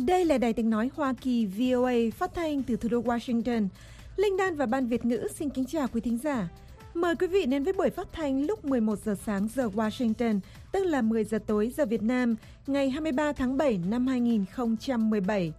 Đây là Đài Tiếng Nói Hoa Kỳ VOA phát thanh từ thủ đô Washington. Linh Đan và Ban Việt ngữ xin kính chào quý thính giả. Mời quý vị đến với buổi phát thanh lúc 11 giờ sáng giờ Washington, tức là 10 giờ tối giờ Việt Nam, ngày 23 tháng 7 năm 2017.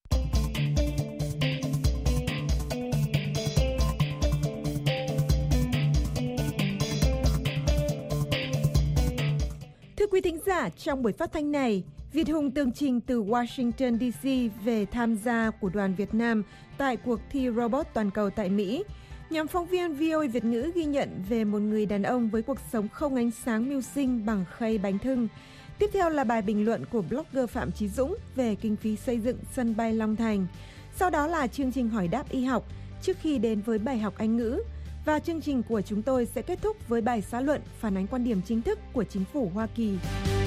Thưa quý thính giả, trong buổi phát thanh này, Việt Hùng tường trình từ Washington DC về tham gia của đoàn Việt Nam tại cuộc thi robot toàn cầu tại Mỹ. Nhóm phóng viên VOA Việt ngữ ghi nhận về một người đàn ông với cuộc sống không ánh sáng mưu sinh bằng khay bánh thưng. Tiếp theo là bài bình luận của blogger Phạm Chí Dũng về kinh phí xây dựng sân bay Long Thành. Sau đó là chương trình hỏi đáp y học trước khi đến với bài học Anh ngữ. Và chương trình của chúng tôi sẽ kết thúc với bài xã luận phản ánh quan điểm chính thức của chính phủ Hoa Kỳ.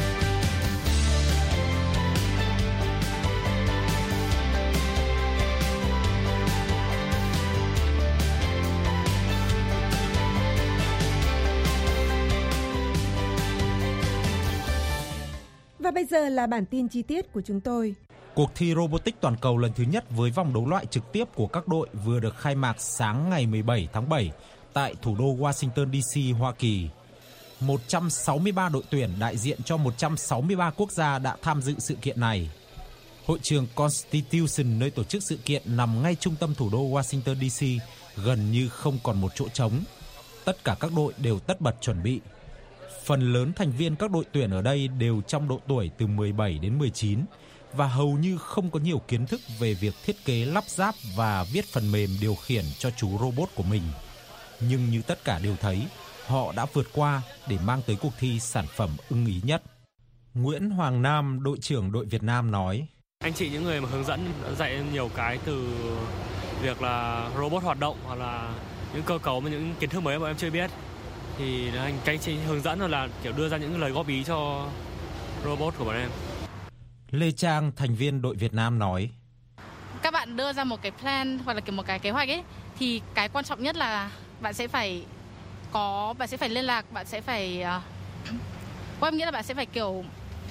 Và bây giờ là bản tin chi tiết của chúng tôi. Cuộc thi robotics toàn cầu lần thứ nhất với vòng đấu loại trực tiếp của các đội vừa được khai mạc sáng ngày 17 tháng 7 tại thủ đô Washington DC, Hoa Kỳ. 163 đội tuyển đại diện cho 163 quốc gia đã tham dự sự kiện này. Hội trường Constitution nơi tổ chức sự kiện nằm ngay trung tâm thủ đô Washington DC, gần như không còn một chỗ trống. Tất cả các đội đều tất bật chuẩn bị. Phần lớn thành viên các đội tuyển ở đây đều trong độ tuổi từ 17 đến 19 và hầu như không có nhiều kiến thức về việc thiết kế lắp ráp và viết phần mềm điều khiển cho chú robot của mình. Nhưng như tất cả đều thấy, họ đã vượt qua để mang tới cuộc thi sản phẩm ưng ý nhất. Nguyễn Hoàng Nam, đội trưởng đội Việt Nam nói: Anh chị những người mà hướng dẫn dạy nhiều cái từ việc là robot hoạt động hoặc là những cơ cấu và những kiến thức mới mà em chưa biết. Thì anh chị hướng dẫn rồi là kiểu đưa ra những lời góp ý cho robot của bọn em. Lê Trang, thành viên đội Việt Nam nói: Các bạn đưa ra một cái plan hoặc là kiểu một cái kế hoạch ấy, thì cái quan trọng nhất là bạn sẽ phải liên lạc, bạn sẽ phải em nghĩ là bạn sẽ phải kiểu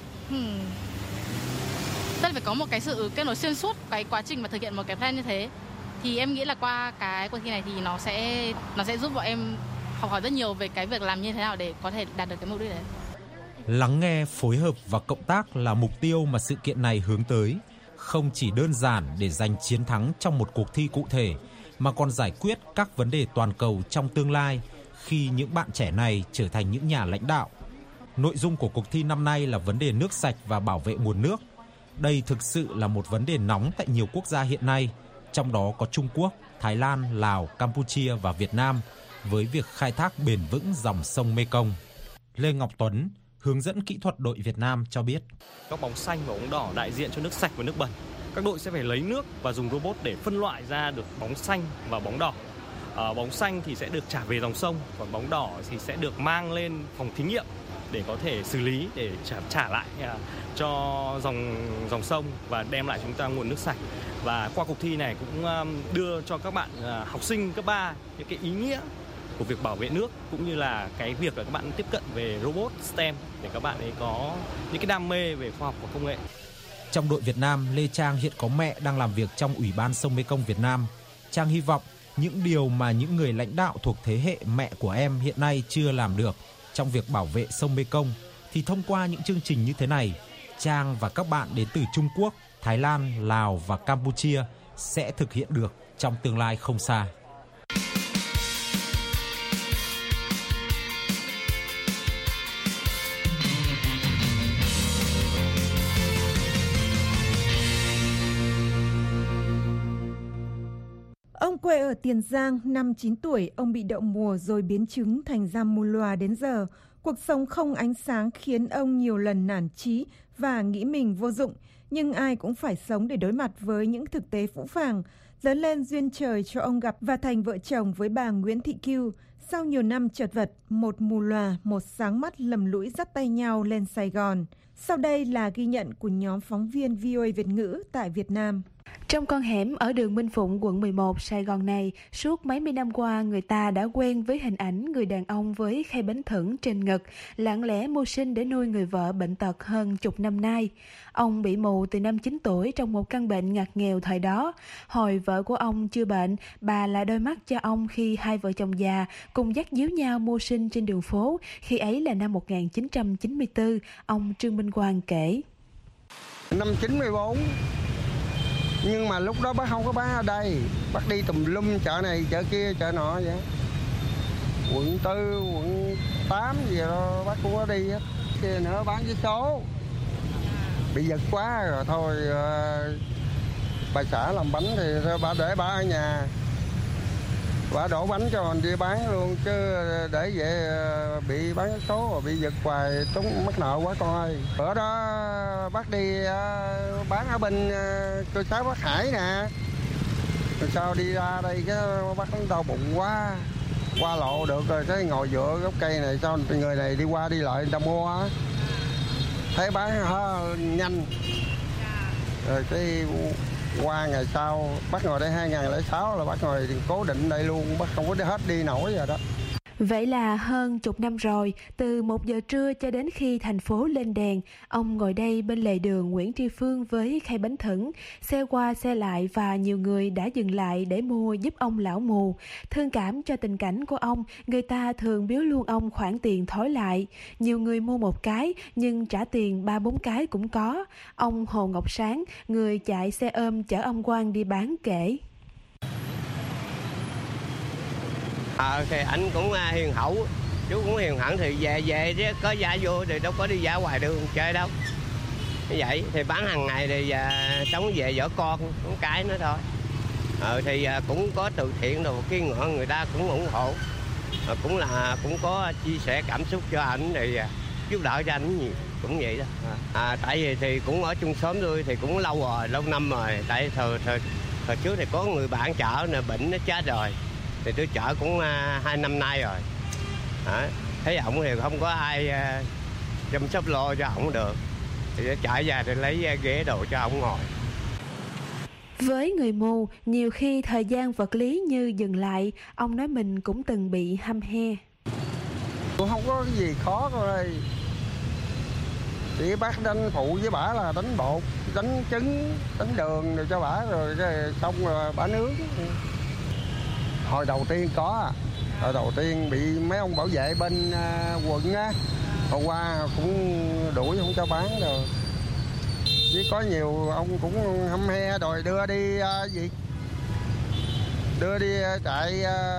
tức là phải có một cái sự kết nối xuyên suốt cái quá trình mà thực hiện một cái plan như thế. Thì em nghĩ là qua cái cuộc thi này thì nó sẽ giúp bọn em học hỏi rất nhiều về cái việc làm như thế nào để có thể đạt được cái mục đích đấy. Lắng nghe, phối hợp và cộng tác là mục tiêu mà sự kiện này hướng tới, không chỉ đơn giản để giành chiến thắng trong một cuộc thi cụ thể, mà còn giải quyết các vấn đề toàn cầu trong tương lai khi những bạn trẻ này trở thành những nhà lãnh đạo. Nội dung của cuộc thi năm nay là vấn đề nước sạch và bảo vệ nguồn nước. Đây thực sự là một vấn đề nóng tại nhiều quốc gia hiện nay, trong đó có Trung Quốc, Thái Lan, Lào, Campuchia và Việt Nam, với việc khai thác bền vững dòng sông Mekong. Lê Ngọc Tuấn, hướng dẫn kỹ thuật đội Việt Nam cho biết: Các bóng xanh và bóng đỏ đại diện cho nước sạch và nước bẩn. Các đội sẽ phải lấy nước và dùng robot để phân loại ra được bóng xanh và bóng đỏ. Bóng xanh thì sẽ được trả về dòng sông, còn bóng đỏ thì sẽ được mang lên phòng thí nghiệm để có thể xử lý, để trả lại cho dòng sông và đem lại chúng ta nguồn nước sạch. Và qua cuộc thi này cũng đưa cho các bạn học sinh cấp 3 những cái ý nghĩa của việc bảo vệ nước, cũng như là cái việc là các bạn tiếp cận về robot STEM để các bạn ấy có những cái đam mê về khoa học và công nghệ. Trong đội Việt Nam, Lê Trang hiện có mẹ đang làm việc trong Ủy ban sông Mekong Việt Nam. Trang hy vọng những điều mà những người lãnh đạo thuộc thế hệ mẹ của em hiện nay chưa làm được trong việc bảo vệ sông Mekong thì thông qua những chương trình như thế này, Trang và các bạn đến từ Trung Quốc, Thái Lan, Lào và Campuchia sẽ thực hiện được trong tương lai không xa. Ông quê ở Tiền Giang, năm 9 tuổi, ông bị đậu mùa rồi biến chứng thành da mù lòa đến giờ. Cuộc sống không ánh sáng khiến ông nhiều lần nản chí và nghĩ mình vô dụng. Nhưng ai cũng phải sống để đối mặt với những thực tế phũ phàng. Lớn lên duyên trời cho ông gặp và thành vợ chồng với bà Nguyễn Thị Cưu. Sau nhiều năm chật vật, một mù lòa, một sáng mắt lầm lũi dắt tay nhau lên Sài Gòn. Sau đây là ghi nhận của nhóm phóng viên VOA Việt ngữ tại Việt Nam. Trong con hẻm ở đường Minh Phụng, quận 11, Sài Gòn này, suốt mấy mươi năm qua, người ta đã quen với hình ảnh người đàn ông với khay bánh thửng trên ngực, lặng lẽ mưu sinh để nuôi người vợ bệnh tật hơn chục năm nay. Ông bị mù từ năm 9 tuổi trong một căn bệnh ngặt nghèo thời đó. Hồi vợ của ông chưa bệnh, bà là đôi mắt cho ông khi hai vợ chồng già cùng dắt díu nhau mưu sinh trên đường phố. Khi ấy là năm 1994, ông Trương Minh Quang kể. Năm 94, nhưng mà lúc đó bác không có bán ở đây, bác đi tùm lum chợ này, chợ kia, chợ nọ vậy. Quận 4, quận 8 gì đó bác cũng có đi hết. Kia nữa bán vé số. Bị giật quá rồi thôi, bà xã làm bánh thì bà để bà ở nhà. Bà đổ bánh cho mình đi bán luôn, chứ để vậy bị bán vé số rồi bị giật hoài, tốn mắc nợ quá con ơi. Bữa đó bác đi bán ở bên cơ sở Bắc Hải nè. Rồi sau đi ra đây cái bác đau bụng quá, qua lộ được rồi cái ngồi dựa gốc cây này, sao người này đi qua đi lại người ta mua á, thấy bán nhanh. Rồi cái qua ngày sau bác ngồi đây 2006 là bác ngồi cố định đây luôn, bác không có hết đi nổi rồi đó. Vậy là hơn chục năm rồi, từ 1 giờ trưa cho đến khi thành phố lên đèn, ông ngồi đây bên lề đường Nguyễn Tri Phương với khay bánh thửng. Xe qua xe lại và nhiều người đã dừng lại để mua giúp ông lão mù. Thương cảm cho tình cảnh của ông, người ta thường biếu luôn ông khoản tiền thối lại. Nhiều người mua 1 cái nhưng trả tiền 3-4 cái cũng có. Ông Hồ Ngọc Sáng, người chạy xe ôm chở ông Quang đi bán kể. Thì anh cũng hiền hậu, chú cũng hiền hẳn thì về chứ có giá vô thì đâu có đi giá ngoài đường chơi đâu. Như vậy thì bán hàng ngày thì sống về vợ con cái nữa thôi. Thì cũng có từ thiện đồ cái ngõ người ta cũng ủng hộ, cũng có chia sẻ cảm xúc cho anh thì giúp đỡ cho anh nhiều, cũng vậy đó. Tại vì thì cũng ở chung xóm tôi thì cũng lâu năm rồi, tại thời trước thì có người bạn chợ nè bệnh nó chết rồi. Thì tôi chở cũng 2 năm nay rồi. Thấy ổng thì không có ai chăm sóc lo cho ổng được. Thì chạy ra thì lấy ghế đồ cho ổng ngồi. Với người mù, nhiều khi thời gian vật lý như dừng lại, ông nói mình cũng từng bị hăm he. Cũng không có cái gì khó con ơi. Chỉ bác đánh phụ với bả là đánh bột, đánh trứng, đánh đường rồi cho bả rồi xong rồi bả nướng. Hồi đầu tiên hồi đầu tiên bị mấy ông bảo vệ bên quận á, hôm qua cũng đuổi không cho bán rồi. Chứ có nhiều ông cũng hăm he đòi đưa đi trại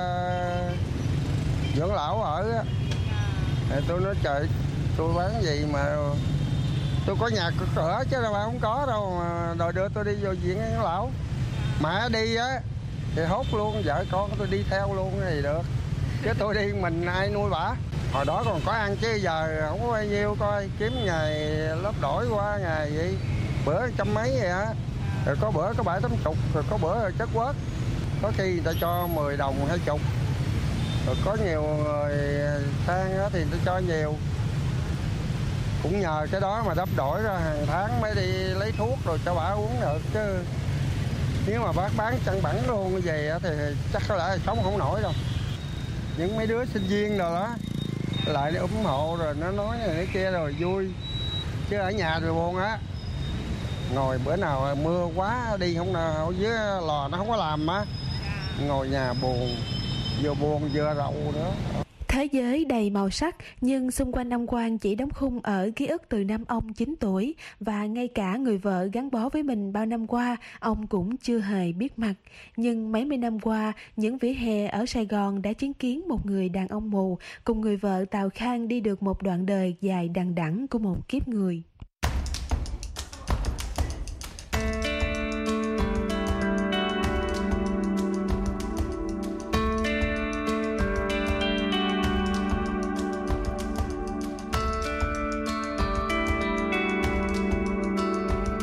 dưỡng lão ở á. Tôi nói trời, tôi bán gì mà tôi có nhà cửa chứ đâu mà không có đâu mà đòi đưa tôi đi vô viện dưỡng lão. Mà đi á thì hốt luôn, vợ con tôi đi theo luôn thì được, chứ tôi đi mình ai nuôi bả. Hồi đó còn có ăn chứ giờ không có bao nhiêu, coi kiếm ngày lớp đổi qua ngày vậy, bữa 100 mấy vậy á, rồi có bữa có 70-80, rồi có bữa rồi chất quất, có khi người ta cho 10 đồng 20, rồi có nhiều người sang á thì người ta cho nhiều. Cũng nhờ cái đó mà đắp đổi ra hàng tháng mới đi lấy thuốc rồi cho bả uống được, chứ nếu mà bác bán chăn bẩn luôn như vậy thì chắc có lẽ sống không nổi đâu. Những mấy đứa sinh viên rồi đó lại ủng hộ rồi nó nói này cái kia rồi vui, chứ ở nhà rồi buồn á. Ngồi bữa nào mưa quá đi không nào dưới lò nó không có làm á, ngồi nhà buồn vừa rầu nữa. Thế giới đầy màu sắc, nhưng xung quanh ông Quang chỉ đóng khung ở ký ức từ năm ông 9 tuổi, và ngay cả người vợ gắn bó với mình bao năm qua, ông cũng chưa hề biết mặt. Nhưng mấy mươi năm qua, những vỉa hè ở Sài Gòn đã chứng kiến một người đàn ông mù cùng người vợ Tào Khang đi được một đoạn đời dài đằng đẵng của một kiếp người.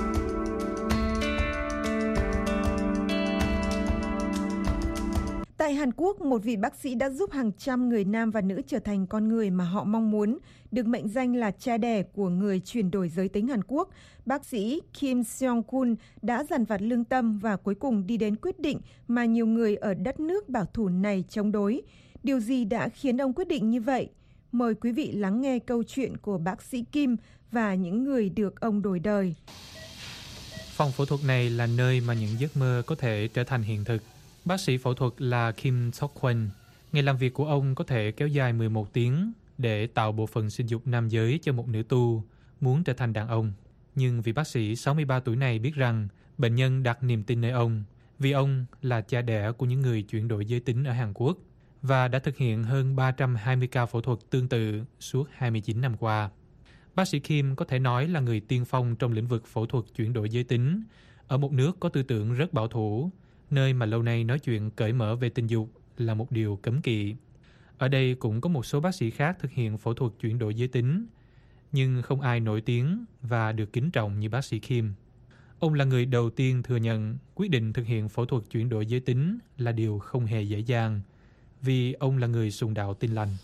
Tại Hàn Quốc, một vị bác sĩ đã giúp hàng trăm người nam và nữ trở thành con người mà họ mong muốn, được mệnh danh là cha đẻ của người chuyển đổi giới tính Hàn Quốc. Bác sĩ Kim Seong-kun đã dằn vặt lương tâm và cuối cùng đi đến quyết định mà nhiều người ở đất nước bảo thủ này chống đối. Điều gì đã khiến ông quyết định như vậy? Mời quý vị lắng nghe câu chuyện của bác sĩ Kim và những người được ông đổi đời. Phòng phẫu thuật này là nơi mà những giấc mơ có thể trở thành hiện thực. Bác sĩ phẫu thuật là Kim Seok-kwon. Ngày làm việc của ông có thể kéo dài 11 tiếng để tạo bộ phận sinh dục nam giới cho một nữ tu muốn trở thành đàn ông. Nhưng vị bác sĩ 63 tuổi này biết rằng bệnh nhân đặt niềm tin nơi ông vì ông là cha đẻ của những người chuyển đổi giới tính ở Hàn Quốc và đã thực hiện hơn 320 ca phẫu thuật tương tự suốt 29 năm qua. Bác sĩ Kim có thể nói là người tiên phong trong lĩnh vực phẫu thuật chuyển đổi giới tính ở một nước có tư tưởng rất bảo thủ, nơi mà lâu nay nói chuyện cởi mở về tình dục là một điều cấm kỵ. Ở đây cũng có một số bác sĩ khác thực hiện phẫu thuật chuyển đổi giới tính, nhưng không ai nổi tiếng và được kính trọng như bác sĩ Kim. Ông là người đầu tiên thừa nhận quyết định thực hiện phẫu thuật chuyển đổi giới tính là điều không hề dễ dàng, vì ông là người sùng đạo Tin lành.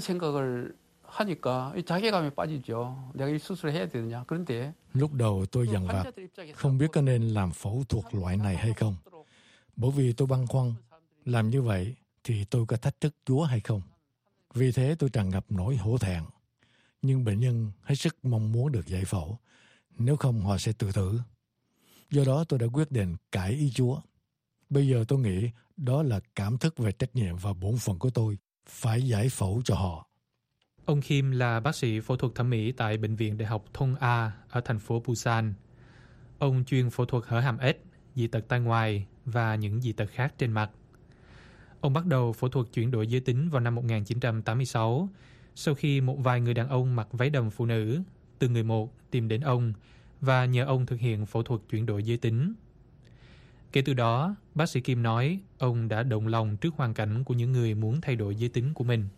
Lúc đầu tôi dằn vặt, không biết có nên làm phẫu thuật loại này hay không. Bởi vì tôi băn khoăn, làm như vậy thì tôi có thách thức Chúa hay không. Vì thế tôi tràn ngập nỗi hổ thẹn. Nhưng bệnh nhân hết sức mong muốn được giải phẫu, nếu không họ sẽ tự tử. Do đó tôi đã quyết định cải ý Chúa. Bây giờ tôi nghĩ đó là cảm thức về trách nhiệm và bổn phận của tôi, phải giải phẫu cho họ. Ông Kim là bác sĩ phẫu thuật thẩm mỹ tại Bệnh viện Đại học Thong A ở thành phố Busan. Ông chuyên phẫu thuật hở hàm ếch, dị tật tai ngoài và những dị tật khác trên mặt. Ông bắt đầu phẫu thuật chuyển đổi giới tính vào năm 1986, sau khi một vài người đàn ông mặc váy đầm phụ nữ, từng người một tìm đến ông và nhờ ông thực hiện phẫu thuật chuyển đổi giới tính. Kể từ đó, bác sĩ Kim nói ông đã động lòng trước hoàn cảnh của những người muốn thay đổi giới tính của mình.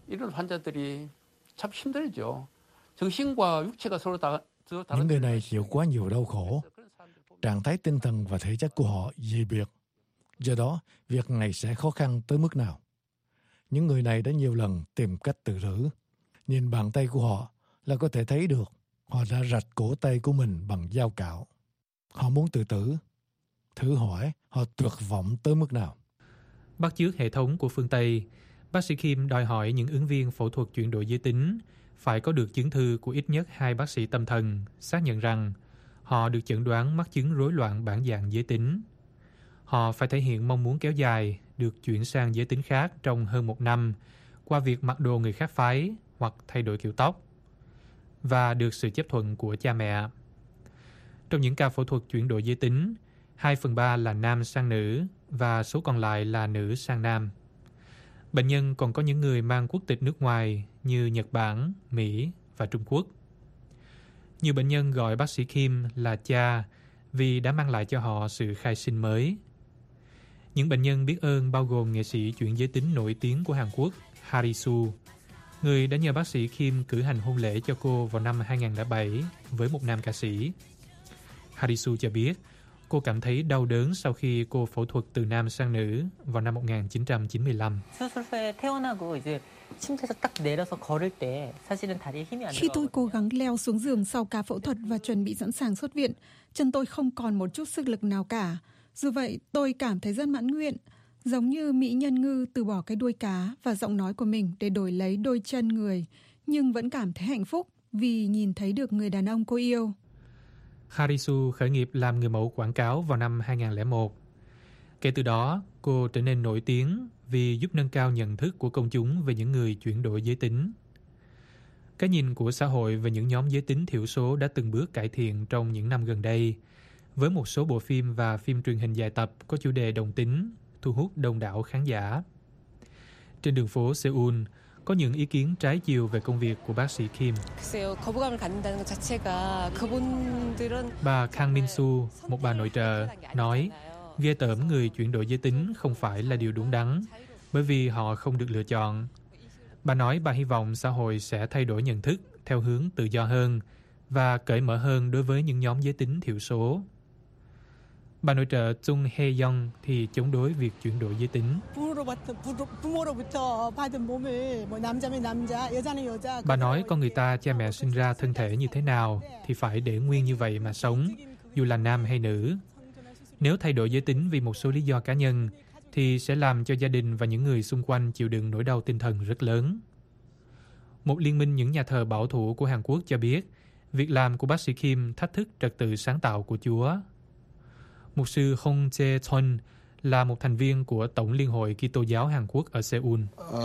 Những người này chịu quá nhiều đau khổ. Trạng thái tinh thần và thể chất của họ dị biệt. Do đó, việc này sẽ khó khăn tới mức nào. Những người này đã nhiều lần tìm cách tự tử. Nhìn bàn tay của họ là có thể thấy được họ đã rạch cổ tay của mình bằng dao cạo. Họ muốn tự tử. Thử hỏi họ tuyệt vọng tới mức nào. Bắt chước hệ thống của phương Tây, bác sĩ Kim đòi hỏi những ứng viên phẫu thuật chuyển đổi giới tính phải có được chứng thư của ít nhất 2 bác sĩ tâm thần xác nhận rằng họ được chẩn đoán mắc chứng rối loạn bản dạng giới tính. Họ phải thể hiện mong muốn kéo dài được chuyển sang giới tính khác trong hơn 1 năm qua việc mặc đồ người khác phái hoặc thay đổi kiểu tóc và được sự chấp thuận của cha mẹ. Trong những ca phẫu thuật chuyển đổi giới tính, 2/3 là nam sang nữ và số còn lại là nữ sang nam. Bệnh nhân còn có những người mang quốc tịch nước ngoài như Nhật Bản, Mỹ và Trung Quốc. Nhiều bệnh nhân gọi bác sĩ Kim là cha vì đã mang lại cho họ sự khai sinh mới. Những bệnh nhân biết ơn bao gồm nghệ sĩ chuyển giới tính nổi tiếng của Hàn Quốc Harisu, người đã nhờ bác sĩ Kim cử hành hôn lễ cho cô vào năm 2007 với một nam ca sĩ. Harisu cho biết cô cảm thấy đau đớn sau khi cô phẫu thuật từ nam sang nữ vào năm 1995. Khi tôi cố gắng leo xuống giường sau ca phẫu thuật và chuẩn bị sẵn sàng xuất viện, chân tôi không còn một chút sức lực nào cả. Dù vậy, tôi cảm thấy rất mãn nguyện, giống như mỹ nhân ngư từ bỏ cái đuôi cá và giọng nói của mình để đổi lấy đôi chân người, nhưng vẫn cảm thấy hạnh phúc vì nhìn thấy được người đàn ông cô yêu. Harisu khởi nghiệp làm người mẫu quảng cáo vào năm 2001. Kể từ đó, cô trở nên nổi tiếng vì giúp nâng cao nhận thức của công chúng về những người chuyển đổi giới tính. Cái nhìn của xã hội về những nhóm giới tính thiểu số đã từng bước cải thiện trong những năm gần đây, với một số bộ phim và phim truyền hình dài tập có chủ đề đồng tính, thu hút đông đảo khán giả. Trên đường phố Seoul, có những ý kiến trái chiều về công việc của bác sĩ Kim. Bà Kang Min-su, một bà nội trợ, nói ghê tởm người chuyển đổi giới tính không phải là điều đúng đắn, bởi vì họ không được lựa chọn. Bà nói bà hy vọng xã hội sẽ thay đổi nhận thức theo hướng tự do hơn và cởi mở hơn đối với những nhóm giới tính thiểu số. Bà nội trợ Chung Hae-young thì chống đối việc chuyển đổi giới tính. Bà nói con người ta cha mẹ sinh ra thân thể như thế nào thì phải để nguyên như vậy mà sống, dù là nam hay nữ. Nếu thay đổi giới tính vì một số lý do cá nhân thì sẽ làm cho gia đình và những người xung quanh chịu đựng nỗi đau tinh thần rất lớn. Một liên minh những nhà thờ bảo thủ của Hàn Quốc cho biết việc làm của bác sĩ Kim thách thức trật tự sáng tạo của Chúa. Mục sư Hong Jae-chon là một thành viên của Tổng Liên hội Kitô giáo Hàn Quốc ở Seoul.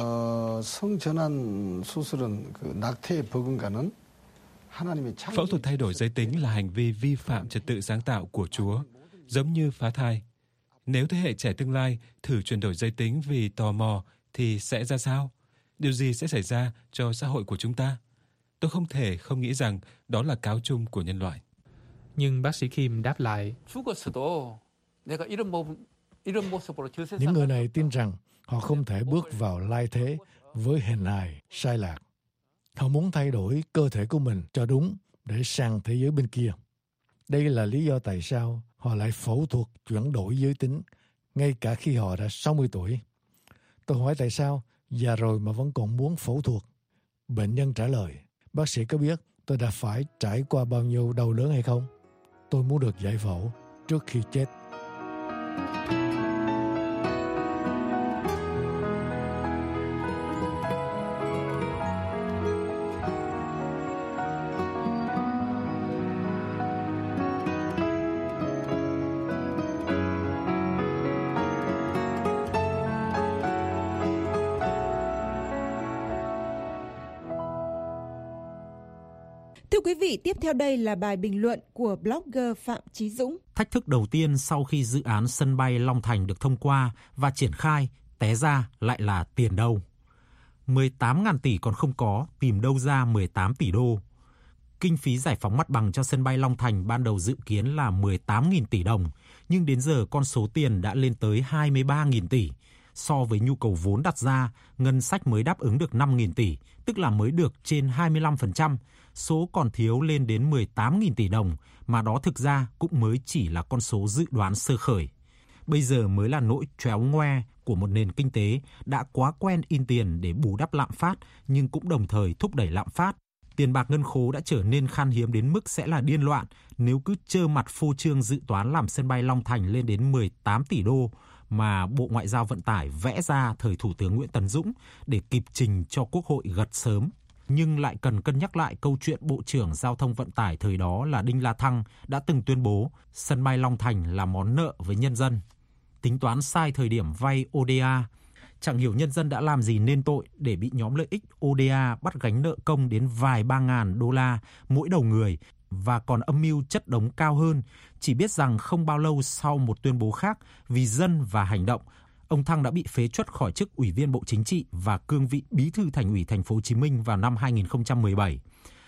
Phẫu thuật thay đổi giới tính là hành vi vi phạm trật tự sáng tạo của Chúa, giống như phá thai. Nếu thế hệ trẻ tương lai thử chuyển đổi giới tính vì tò mò thì sẽ ra sao? Điều gì sẽ xảy ra cho xã hội của chúng ta? Tôi không thể không nghĩ rằng đó là cáo chung của nhân loại. Nhưng bác sĩ Kim đáp lại, những người này tin rằng họ không thể bước vào lai thế với hình hài sai lạc. Họ muốn thay đổi cơ thể của mình cho đúng để sang thế giới bên kia. Đây là lý do tại sao họ lại phẫu thuật chuyển đổi giới tính ngay cả khi họ đã 60 tuổi. Tôi hỏi tại sao già rồi mà vẫn còn muốn phẫu thuật. Bệnh nhân trả lời, bác sĩ có biết tôi đã phải trải qua bao nhiêu đau đớn hay không? Tôi muốn được giải phẫu trước khi chết. Thưa quý vị, tiếp theo đây là bài bình luận của blogger Phạm Chí Dũng. Thách thức đầu tiên sau khi dự án sân bay Long Thành được thông qua và triển khai, té ra lại là tiền đâu. 18.000 tỷ còn không có, tìm đâu ra 18 tỷ đô. Kinh phí giải phóng mặt bằng cho sân bay Long Thành ban đầu dự kiến là 18.000 tỷ đồng, nhưng đến giờ con số tiền đã lên tới 23.000 tỷ. So với nhu cầu vốn đặt ra, ngân sách mới đáp ứng được 5.000 tỷ, tức là mới được trên 25%. Số còn thiếu lên đến 18.000 tỷ đồng, mà đó thực ra cũng mới chỉ là con số dự đoán sơ khởi. Bây giờ mới là nỗi tréo ngoe của một nền kinh tế đã quá quen in tiền để bù đắp lạm phát, nhưng cũng đồng thời thúc đẩy lạm phát. Tiền bạc ngân khố đã trở nên khan hiếm đến mức sẽ là điên loạn nếu cứ trơ mặt phô trương dự toán làm sân bay Long Thành lên đến 18 tỷ đô mà Bộ Ngoại giao Vận tải vẽ ra thời Thủ tướng Nguyễn Tấn Dũng để kịp trình cho Quốc hội gật sớm. Nhưng lại cần cân nhắc lại câu chuyện Bộ trưởng Giao thông Vận tải thời đó là Đinh La Thăng đã từng tuyên bố sân bay Long Thành là món nợ với nhân dân. Tính toán sai thời điểm vay ODA, chẳng hiểu nhân dân đã làm gì nên tội để bị nhóm lợi ích ODA bắt gánh nợ công đến vài 3.000 đô la mỗi đầu người và còn âm mưu chất đống cao hơn. Chỉ biết rằng không bao lâu sau một tuyên bố khác vì dân và hành động, ông Thăng đã bị phế truất khỏi chức Ủy viên Bộ Chính trị và cương vị Bí thư Thành ủy Thành phố Hồ Chí Minh vào năm 2017.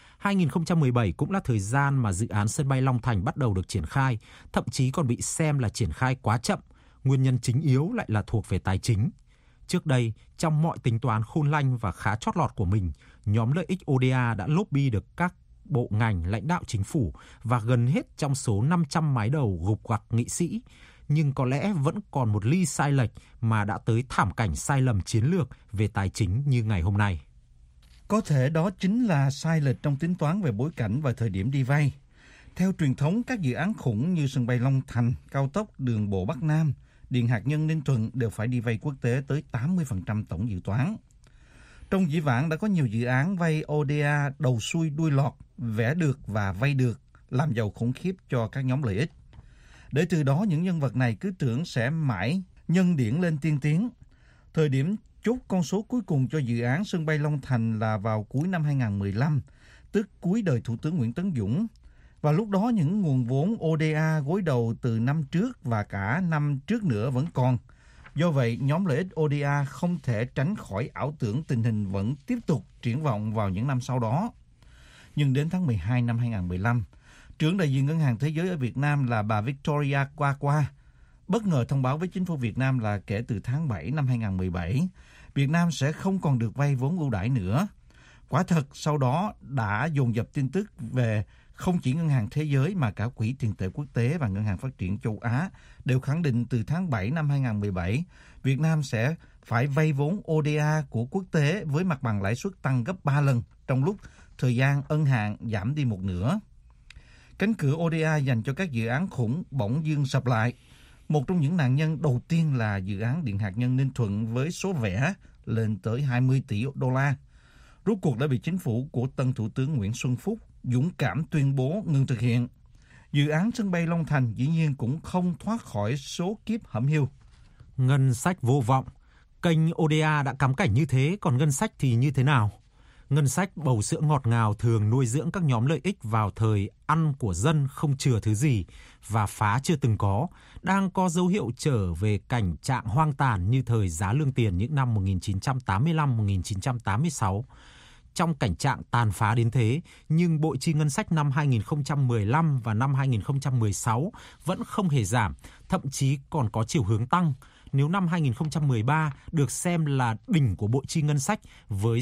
2017 cũng là thời gian mà dự án sân bay Long Thành bắt đầu được triển khai, thậm chí còn bị xem là triển khai quá chậm. Nguyên nhân chính yếu lại là thuộc về tài chính. Trước đây, trong mọi tính toán khôn lanh và khá chót lọt của mình, nhóm lợi ích ODA đã lobby được các bộ ngành lãnh đạo chính phủ và gần hết trong số 500 mái đầu gục gặc nghị sĩ. Nhưng có lẽ vẫn còn một ly sai lệch mà đã tới thảm cảnh sai lầm chiến lược về tài chính như ngày hôm nay. Có thể đó chính là sai lệch trong tính toán về bối cảnh và thời điểm đi vay. Theo truyền thống, các dự án khủng như sân bay Long Thành, cao tốc, đường bộ Bắc Nam, điện hạt nhân Ninh Thuận đều phải đi vay quốc tế tới 80% tổng dự toán. Trong dĩ vãng đã có nhiều dự án vay ODA đầu xuôi đuôi lọt, vẽ được và vay được, làm giàu khủng khiếp cho các nhóm lợi ích. Để từ đó những nhân vật này cứ tưởng sẽ mãi nhân điển lên tiên tiến. Thời điểm chốt con số cuối cùng cho dự án sân bay Long Thành là vào cuối năm 2015, tức cuối đời Thủ tướng Nguyễn Tấn Dũng. Và lúc đó những nguồn vốn ODA gối đầu từ năm trước và cả năm trước nữa vẫn còn. Do vậy, nhóm lợi ích ODA không thể tránh khỏi ảo tưởng tình hình vẫn tiếp tục triển vọng vào những năm sau đó. Nhưng đến tháng 12 năm 2015, trưởng đại diện Ngân hàng Thế giới ở Việt Nam là bà Victoria Qua bất ngờ thông báo với chính phủ Việt Nam là kể từ tháng 7 năm 2017, Việt Nam sẽ không còn được vay vốn ưu đãi nữa. Quả thật, sau đó đã dồn dập tin tức về Không chỉ Ngân hàng Thế giới mà cả Quỹ tiền tệ quốc tế và Ngân hàng Phát triển châu Á đều khẳng định từ tháng 7 năm 2017, Việt Nam sẽ phải vay vốn ODA của quốc tế với mặt bằng lãi suất tăng gấp 3 lần, trong lúc thời gian ân hạn giảm đi một nửa. Cánh cửa ODA dành cho các dự án khủng bỗng dưng sập lại. Một trong những nạn nhân đầu tiên là dự án điện hạt nhân Ninh Thuận với số vẽ lên tới 20 tỷ đô la. Rốt cuộc đã bị chính phủ của tân Thủ tướng Nguyễn Xuân Phúc dũng cảm tuyên bố ngừng thực hiện. Dự án sân bay Long Thành dĩ nhiên cũng không thoát khỏi số kiếp hẩm hiu. Ngân sách vô vọng. Kênh ODA đã cắm cảnh như thế, còn ngân sách thì như thế nào? Ngân sách bầu sữa ngọt ngào thường nuôi dưỡng các nhóm lợi ích vào thời ăn của dân không chừa thứ gì và phá chưa từng có, đang có dấu hiệu trở về cảnh trạng hoang tàn như thời giá lương tiền những năm 1985-1986. Trong cảnh trạng tàn phá đến thế, nhưng bội chi ngân sách năm 2015 và năm 2016 vẫn không hề giảm, thậm chí còn có chiều hướng tăng. Nếu năm 2013 được xem là đỉnh của bội chi ngân sách với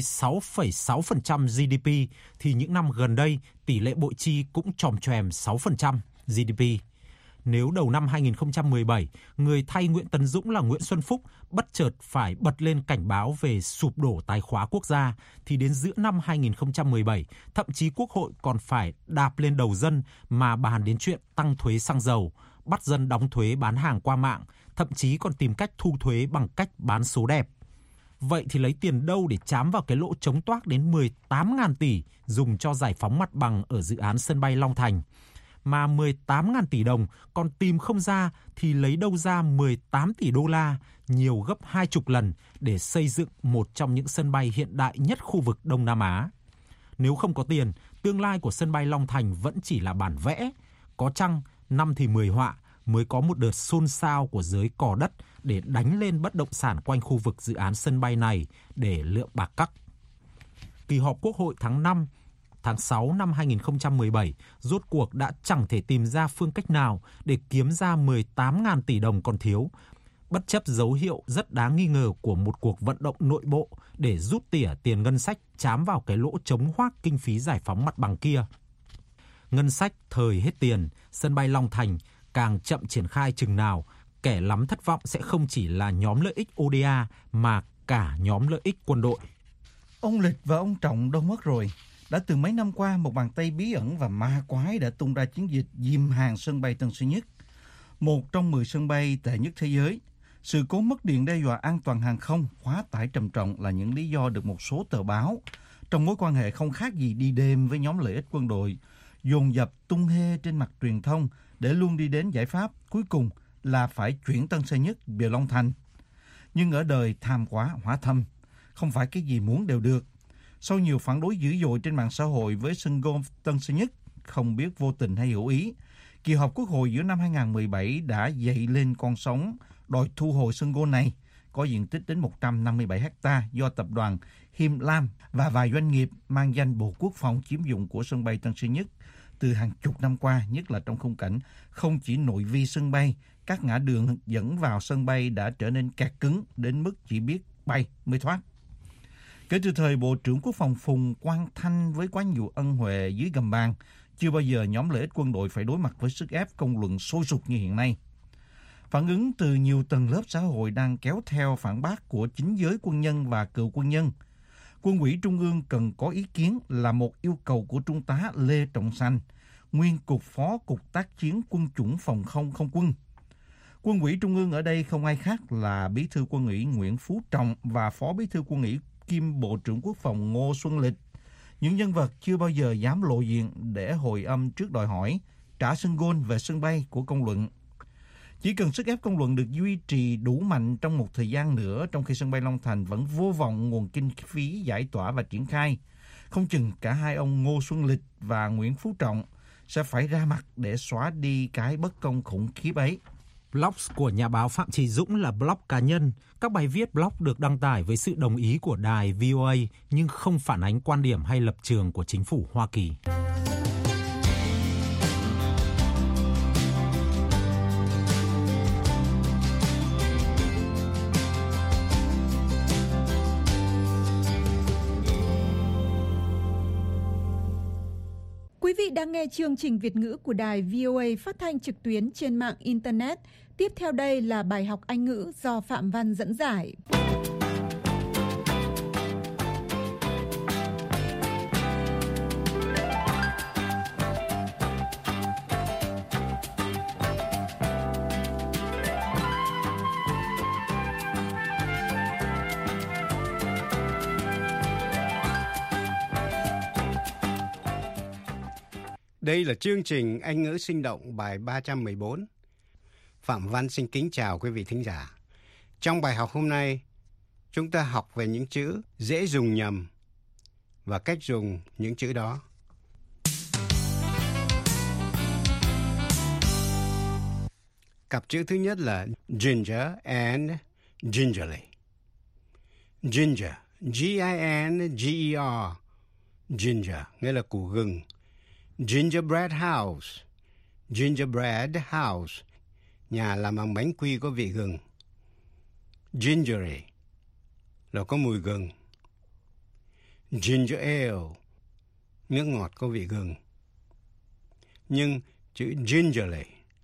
6,6% GDP, thì những năm gần đây tỷ lệ bội chi cũng chòm chòm 6% GDP. Nếu đầu năm 2017, người thay Nguyễn Tấn Dũng là Nguyễn Xuân Phúc bất chợt phải bật lên cảnh báo về sụp đổ tài khóa quốc gia, thì đến giữa năm 2017, thậm chí Quốc hội còn phải đạp lên đầu dân mà bàn đến chuyện tăng thuế xăng dầu, bắt dân đóng thuế bán hàng qua mạng, thậm chí còn tìm cách thu thuế bằng cách bán số đẹp. Vậy thì lấy tiền đâu để trám vào cái lỗ trống toác đến 18.000 tỷ dùng cho giải phóng mặt bằng ở dự án sân bay Long Thành? Mà 18.000 tỷ đồng còn tìm không ra thì lấy đâu ra 18 tỷ đô la, nhiều gấp 20 lần để xây dựng một trong những sân bay hiện đại nhất khu vực Đông Nam Á. Nếu không có tiền, tương lai của sân bay Long Thành vẫn chỉ là bản vẽ. Có chăng, năm thì 10 họa mới có một đợt xôn xao của giới cò đất để đánh lên bất động sản quanh khu vực dự án sân bay này để lượm bạc cắc. Kỳ họp Quốc hội tháng 6 năm 2017 rốt cuộc đã chẳng thể tìm ra phương cách nào để kiếm ra 18.000 tỷ đồng còn thiếu, bất chấp dấu hiệu rất đáng nghi ngờ của một cuộc vận động nội bộ để rút tỉa tiền ngân sách trám vào cái lỗ trống hoác kinh phí giải phóng mặt bằng kia. Ngân sách thời hết tiền, sân bay Long Thành càng chậm triển khai chừng nào, kẻ lắm thất vọng sẽ không chỉ là nhóm lợi ích ODA mà cả nhóm lợi ích quân đội. Ông Lịch và ông Trọng đâu mất rồi? Đã từ mấy năm qua, một bàn tay bí ẩn và ma quái đã tung ra chiến dịch dìm hàng sân bay Tân Sơn Nhất, một trong 10 sân bay tệ nhất thế giới. Sự cố mất điện đe dọa an toàn hàng không, quá tải trầm trọng là những lý do được một số tờ báo, trong mối quan hệ không khác gì đi đêm với nhóm lợi ích quân đội, dồn dập tung hê trên mặt truyền thông để luôn đi đến giải pháp cuối cùng là phải chuyển Tân Sơn Nhất về Long Thành. Nhưng ở đời tham quá hỏa thâm, không phải cái gì muốn đều được. Sau nhiều phản đối dữ dội trên mạng xã hội với sân golf Tân Sơn Nhất, không biết vô tình hay hữu ý, kỳ họp Quốc hội giữa năm 2017 đã dậy lên con sóng đòi thu hồi sân golf này, có diện tích đến 157 ha do tập đoàn Him Lam và vài doanh nghiệp mang danh Bộ Quốc phòng chiếm dụng của sân bay Tân Sơn Nhất từ hàng chục năm qua, nhất là trong khung cảnh không chỉ nội vi sân bay, các ngã đường dẫn vào sân bay đã trở nên kẹt cứng đến mức chỉ biết bay mới thoát. Kể từ thời Bộ trưởng Quốc phòng Phùng Quang Thanh với quá nhiều ân huệ dưới gầm bàn, chưa bao giờ nhóm lợi ích quân đội phải đối mặt với sức ép công luận sôi sục như hiện nay. Phản ứng từ nhiều tầng lớp xã hội đang kéo theo phản bác của chính giới quân nhân và cựu quân nhân. Quân ủy Trung ương cần có ý kiến là một yêu cầu của Trung tá Lê Trọng Sanh, nguyên Cục Phó Cục Tác chiến Quân chủng Phòng không Không quân. Quân ủy Trung ương ở đây không ai khác là Bí thư Quân ủy Nguyễn Phú Trọng và Phó Bí thư Quân ủy kiêm Bộ trưởng Quốc phòng Ngô Xuân Lịch, những nhân vật chưa bao giờ dám lộ diện để hồi âm trước đòi hỏi trả sân golf về sân bay của công luận. Chỉ cần sức ép công luận được duy trì đủ mạnh trong một thời gian nữa, trong khi sân bay Long Thành vẫn vô vọng nguồn kinh phí giải tỏa và triển khai, không chừng cả hai ông Ngô Xuân Lịch và Nguyễn Phú Trọng sẽ phải ra mặt để xóa đi cái bất công khủng khiếp ấy. Blog của nhà báo Phạm Chí Dũng là blog cá nhân. Các bài viết blog được đăng tải với sự đồng ý của đài VOA nhưng không phản ánh quan điểm hay lập trường của chính phủ Hoa Kỳ. Quý vị vị đang nghe chương trình Việt ngữ của đài VOA phát thanh trực tuyến trên mạng Internet. Tiếp theo đây là bài học Anh ngữ do Phạm Văn dẫn giải. Đây là chương trình Anh ngữ sinh động bài 314. Phạm Văn xin kính chào quý vị thính giả. Trong bài học hôm nay, chúng ta học về những chữ dễ dùng nhầm và cách dùng những chữ đó. Cặp chữ thứ nhất là ginger and gingerly. Ginger, G-I-N-G-E-R, ginger, nghĩa là củ gừng. Gingerbread house, gingerbread house, nhà làm bằng bánh quy có vị gừng. Gingery là có mùi gừng. Ginger ale, nước ngọt có vị gừng. Nhưng chữ gingerly,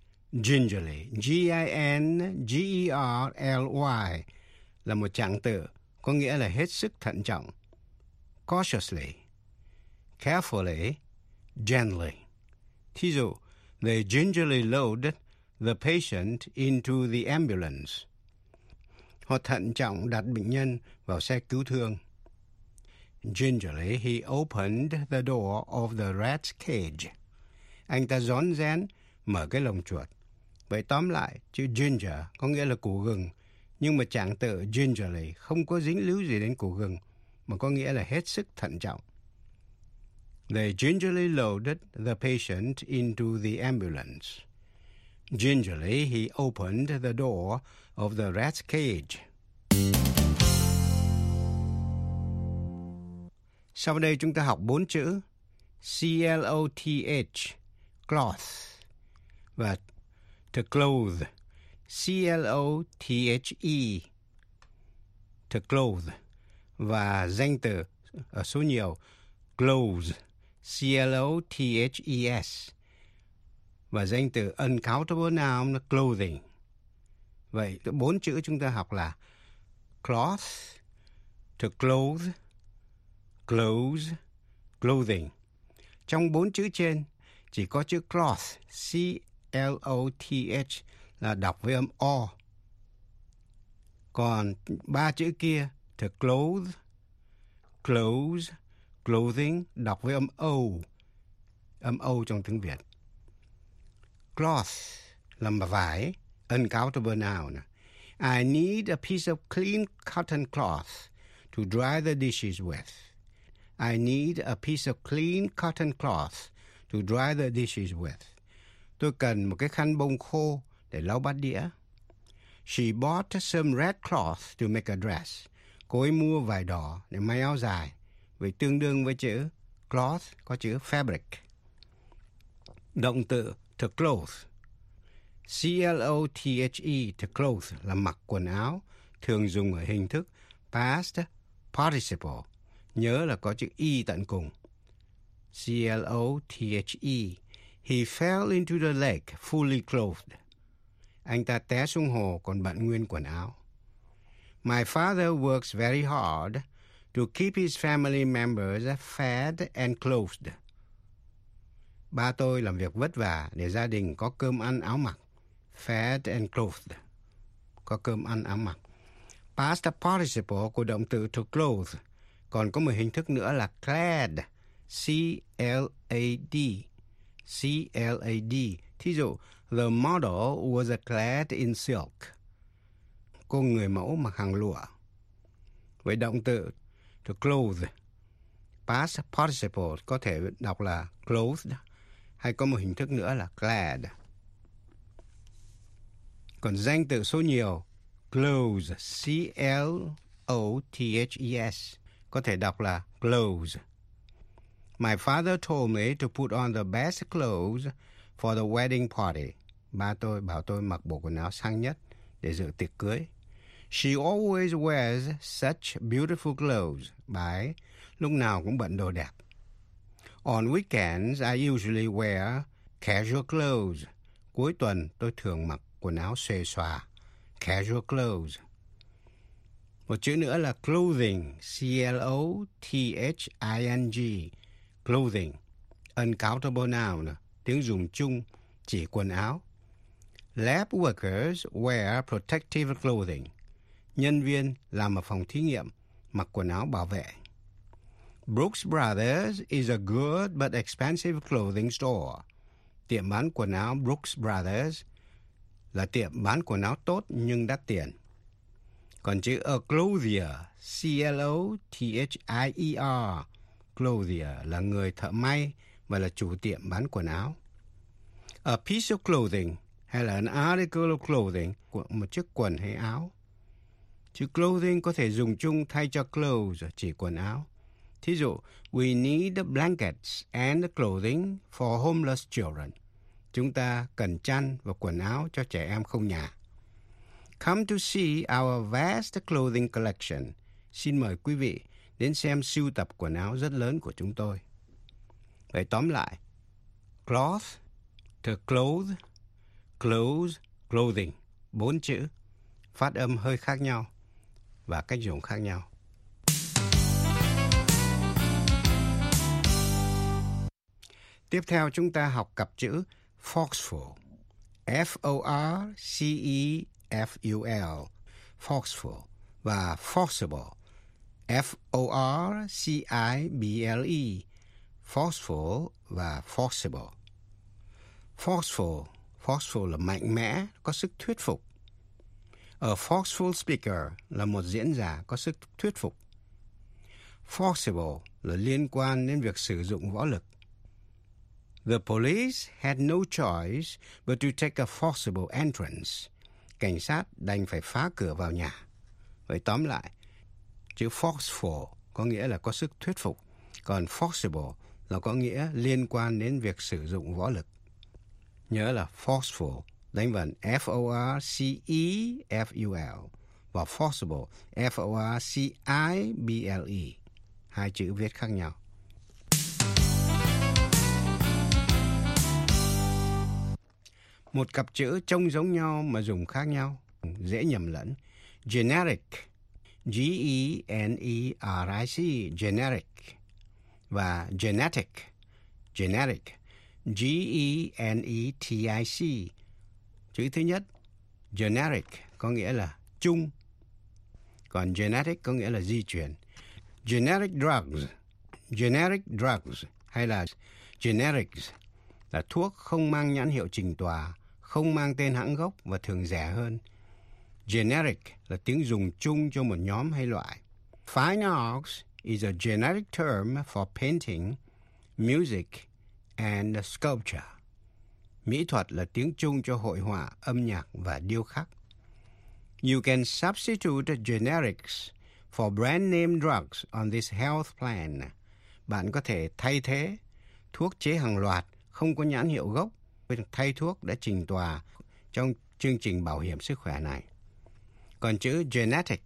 G-I-N-G-E-R-L-Y là một trạng từ có nghĩa là hết sức thận trọng. Cautiously, carefully, gently. Thí dụ, they gingerly loaded the patient into the ambulance. Họ thận trọng đặt bệnh nhân vào xe cứu thương. Gingerly, he opened the door of the rat's cage. Anh ta rón rén mở cái lồng chuột. Vậy tóm lại, chữ ginger có nghĩa là củ gừng, nhưng mà trạng từ gingerly không có dính líu gì đến củ gừng, mà có nghĩa là hết sức thận trọng. They gingerly loaded the patient into the ambulance. Gingerly, he opened the door of the rat's cage. Sau đây chúng ta học 4 chữ C-L-O-T-H, cloth, và to clothe, C-L-O-T-H-E, to clothe, và danh từ ở số nhiều, clothes, C-L-O-T-H-E-S, và danh từ uncountable noun là clothing. Vậy 4 chữ chúng ta học là cloth, to clothe, clothes, clothing. Trong 4 chữ trên, chỉ có chữ cloth, C-L-O-T-H là đọc với âm O. Còn 3 chữ kia, to clothe, clothes, clothing, đọc với âm O. Âm O trong tiếng Việt. Cloth là vải, uncountable noun. I need a piece of clean cotton cloth to dry the dishes with. I need a piece of clean cotton cloth to dry the dishes with. Tôi cần một cái khăn bông khô để lau bát đĩa. She bought some red cloth to make a dress. Cô ấy mua vải đỏ để may áo dài. Vậy tương đương với chữ cloth có chữ fabric. Động từ to clothe, C-L-O-T-H-E, to clothe là mặc quần áo, thường dùng ở hình thức past participle. Nhớ là có chữ E tận cùng. C-L-O-T-H-E. He fell into the lake fully clothed. Anh ta té xuống hồ còn bận nguyên quần áo. My father works very hard to keep his family members fed and clothed. Ba tôi làm việc vất vả để gia đình có cơm ăn áo mặc. Fed and clothed, có cơm ăn áo mặc. Past participle của động từ to clothe còn có một hình thức nữa là clad, C-L-A-D, C-L-A-D. Thí dụ, the model was clad in silk. Cô người mẫu mặc hàng lụa. Vậy động từ to clothe, past participle có thể đọc là clothed, hay có một hình thức nữa là clad. Còn danh từ số nhiều, clothes, C-L-O-T-H-E-S, có thể đọc là clothes. My father told me to put on the best clothes for the wedding party. Ba tôi bảo tôi mặc bộ quần áo sang nhất để dự tiệc cưới. She always wears such beautiful clothes. Bà ấy lúc nào cũng bận đồ đẹp. On weekends, I usually wear casual clothes. Cuối tuần tôi thường mặc quần áo xuề xòa, casual clothes. Một chữ nữa là clothing, C-L-O-T-H-I-N-G, clothing, uncountable noun, tiếng dùng chung chỉ quần áo. Lab workers wear protective clothing. Nhân viên làm ở phòng thí nghiệm mặc quần áo bảo vệ. Brooks Brothers is a good but expensive clothing store. Tiệm bán quần áo Brooks Brothers là tiệm bán quần áo tốt nhưng đắt tiền. Còn chữ a clothier, C-L-O-T-H-I-E-R, clothier là người thợ may và là chủ tiệm bán quần áo. A piece of clothing hay là an article of clothing, một chiếc quần hay áo. Chữ clothing có thể dùng chung thay cho clothes, chỉ quần áo. Thí dụ, we need blankets and clothing for homeless children. Chúng ta cần chăn và quần áo cho trẻ em không nhà. Come to see our vast clothing collection. Xin mời quý vị đến xem sưu tập quần áo rất lớn của chúng tôi. Vậy tóm lại, cloth, to clothe, clothes, clothing. 4 chữ, phát âm hơi khác nhau và cách dùng khác nhau. Tiếp theo chúng ta học cặp chữ forceful, F-O-R-C-E-F-U-L, forceful, và forcible, F-O-R-C-I-B-L-E, forceful và forcible. Forceful là mạnh mẽ, có sức thuyết phục. A forceful speaker là một diễn giả có sức thuyết phục. Forcible là liên quan đến việc sử dụng võ lực. The police had no choice but to take a forcible entrance. Cảnh sát đành phải phá cửa vào nhà. Vậy tóm lại, chữ forceful có nghĩa là có sức thuyết phục, còn forcible là có nghĩa liên quan đến việc sử dụng võ lực. Nhớ là forceful đánh vần F-O-R-C-E-F-U-L và forcible F-O-R-C-I-B-L-E. Hai chữ viết khác nhau. Một cặp chữ trông giống nhau mà dùng khác nhau, dễ nhầm lẫn. Generic, G-E-N-E-R-I-C, generic. Và genetic, G-E-N-E-T-I-C. Chữ thứ nhất, generic có nghĩa là chung, còn genetic có nghĩa là di truyền. Generic drugs hay là generics là thuốc không mang nhãn hiệu trình tòa, không mang tên hãng gốc và thường rẻ hơn. Generic là tiếng dùng chung cho một nhóm hay loại. Fine arts is a generic term for painting, music and sculpture. Mỹ thuật là tiếng chung cho hội họa, âm nhạc và điêu khắc. You can substitute generics for brand name drugs on this health plan. Bạn có thể thay thế thuốc chế hàng loạt không có nhãn hiệu gốc với thay thuốc đã trình tòa trong chương trình bảo hiểm sức khỏe này. Còn chữ genetic,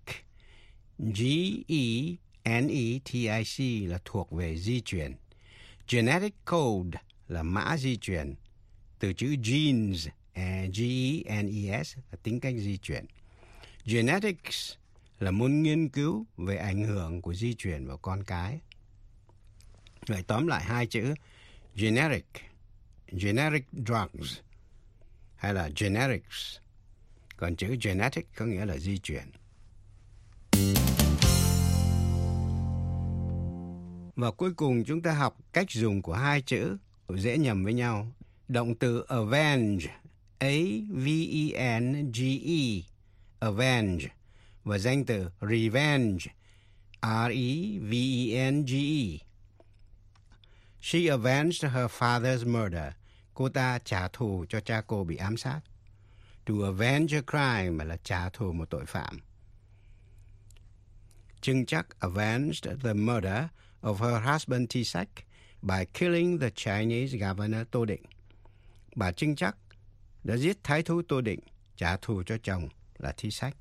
G-E-N-E-T-I-C là thuộc về di truyền. Genetic code là mã di truyền, từ chữ genes, G-E-N-E-S là tính cách di truyền. Genetics là môn nghiên cứu về ảnh hưởng của di truyền vào con cái. Vậy tóm lại hai chữ generic drugs hay là generics, còn chữ genetic có nghĩa là di truyền. Và cuối cùng chúng ta học cách dùng của hai chữ dễ nhầm với nhau. Động từ avenge, A-V-E-N-G-E, avenge, và danh từ revenge, R-E-V-E-N-G-E. She avenged her father's murder. Cô ta trả thù cho cha cô bị ám sát. To avenge a crime là trả thù một tội phạm. Trưng Trắc avenged the murder of her husband T-Sac by killing the Chinese governor Tô Định. Bà Trưng Trắc đã giết thái thú Tô Định, trả thù cho chồng là T-Sac.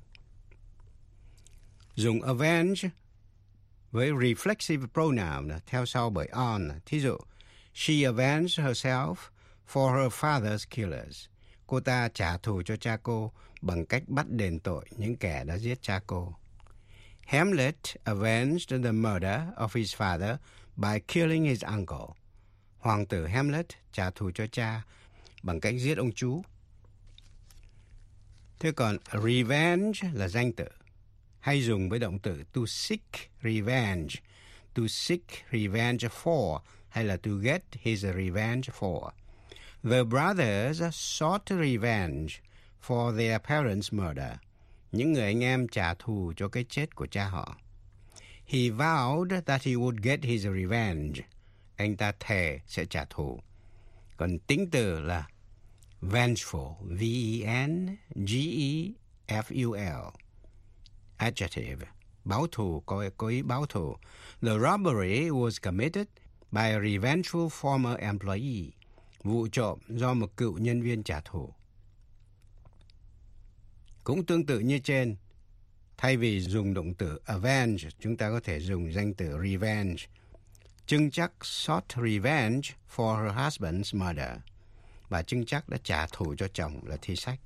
Dùng avenge với reflexive pronoun theo sau bởi on. Thí dụ, She avenged herself for her father's killers. Cô ta trả thù cho cha cô bằng cách bắt đền tội những kẻ đã giết cha cô. Hamlet avenged the murder of his father by killing his uncle. Hoàng tử Hamlet trả thù cho cha bằng cách giết ông chú. Thế còn revenge là danh từ, hay dùng với động từ to seek revenge. To seek revenge for hay là to get his revenge for. The brothers sought revenge for their parents' murder. Những người anh em trả thù cho cái chết của cha họ. He vowed that he would get his revenge. Anh ta thề sẽ trả thù. Còn tính từ là vengeful, V-E-N-G-E-F-U-L. Adjective, báo thù, có ý báo thù. The robbery was committed by a revengeful former employee. Vụ trộm do một cựu nhân viên trả thù. Cũng tương tự như trên, thay vì dùng động từ avenge, chúng ta có thể dùng danh từ revenge. Trưng Trắc sought revenge for her husband's murder. Bà Trưng Trắc đã trả thù cho chồng là thi sách.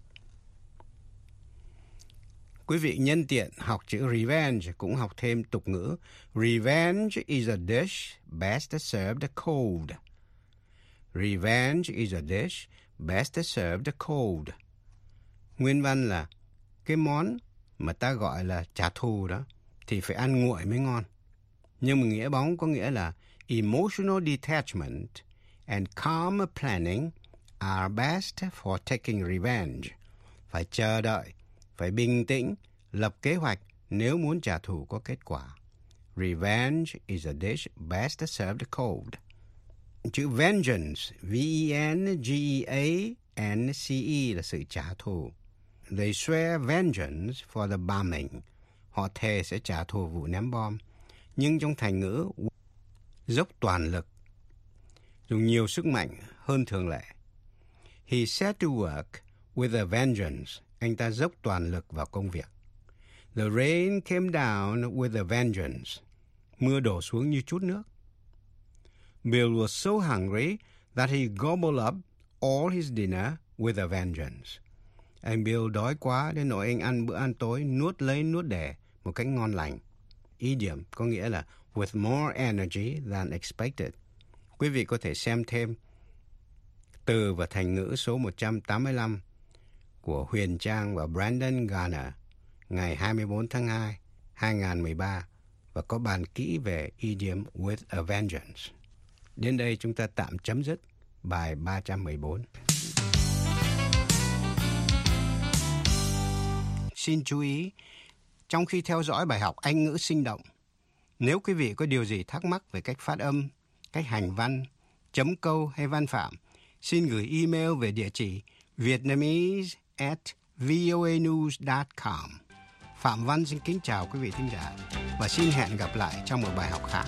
Quý vị nhân tiện học chữ revenge cũng học thêm tục ngữ Revenge is a dish best served cold. Revenge is a dish best served cold. Nguyên văn là cái món mà ta gọi là trả thù đó thì phải ăn nguội mới ngon. Nhưng mà nghĩa bóng có nghĩa là emotional detachment and calm planning are best for taking revenge. Phải chờ đợi, phải bình tĩnh, lập kế hoạch nếu muốn trả thù có kết quả. Revenge is a dish best served cold. Chữ vengeance, V-E-N-G-E-A-N-C-E là sự trả thù. They swear vengeance for the bombing. Họ thề sẽ trả thù vụ ném bom. Nhưng trong thành ngữ dốc toàn lực, dùng nhiều sức mạnh hơn thường lệ. He set to work with a vengeance. Anh ta dốc toàn lực vào công việc. The rain came down with a vengeance. Mưa đổ xuống như chút nước. Bill was so hungry that he gobbled up all his dinner with a vengeance. Anh Bill đói quá đến nỗi anh ăn bữa ăn tối nuốt lấy nuốt để một cách ngon lành. Idiom có nghĩa là with more energy than expected. Quý vị có thể xem thêm từ và thành ngữ số 185 của Huyền Trang và Brandon Garner ngày 24 tháng 2, 2013 và có bàn kỹ về idiom with a vengeance. Đến đây chúng ta tạm chấm dứt bài 314. Xin chú ý, trong khi theo dõi bài học Anh ngữ sinh động, nếu quý vị có điều gì thắc mắc về cách phát âm, cách hành văn, chấm câu hay văn phạm, xin gửi email về địa chỉ vietnamese@voanews.com. Phạm Văn xin kính chào quý vị thính giả và xin hẹn gặp lại trong một bài học khác.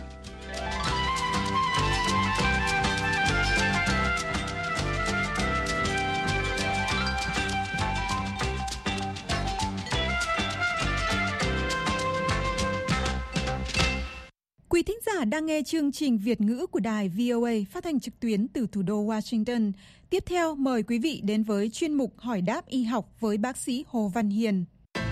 Quý thính giả đang nghe chương trình Việt ngữ của đài VOA phát thanh trực tuyến từ thủ đô Washington. Tiếp theo, mời quý vị đến với chuyên mục Hỏi đáp y học với bác sĩ Hồ Văn Hiền.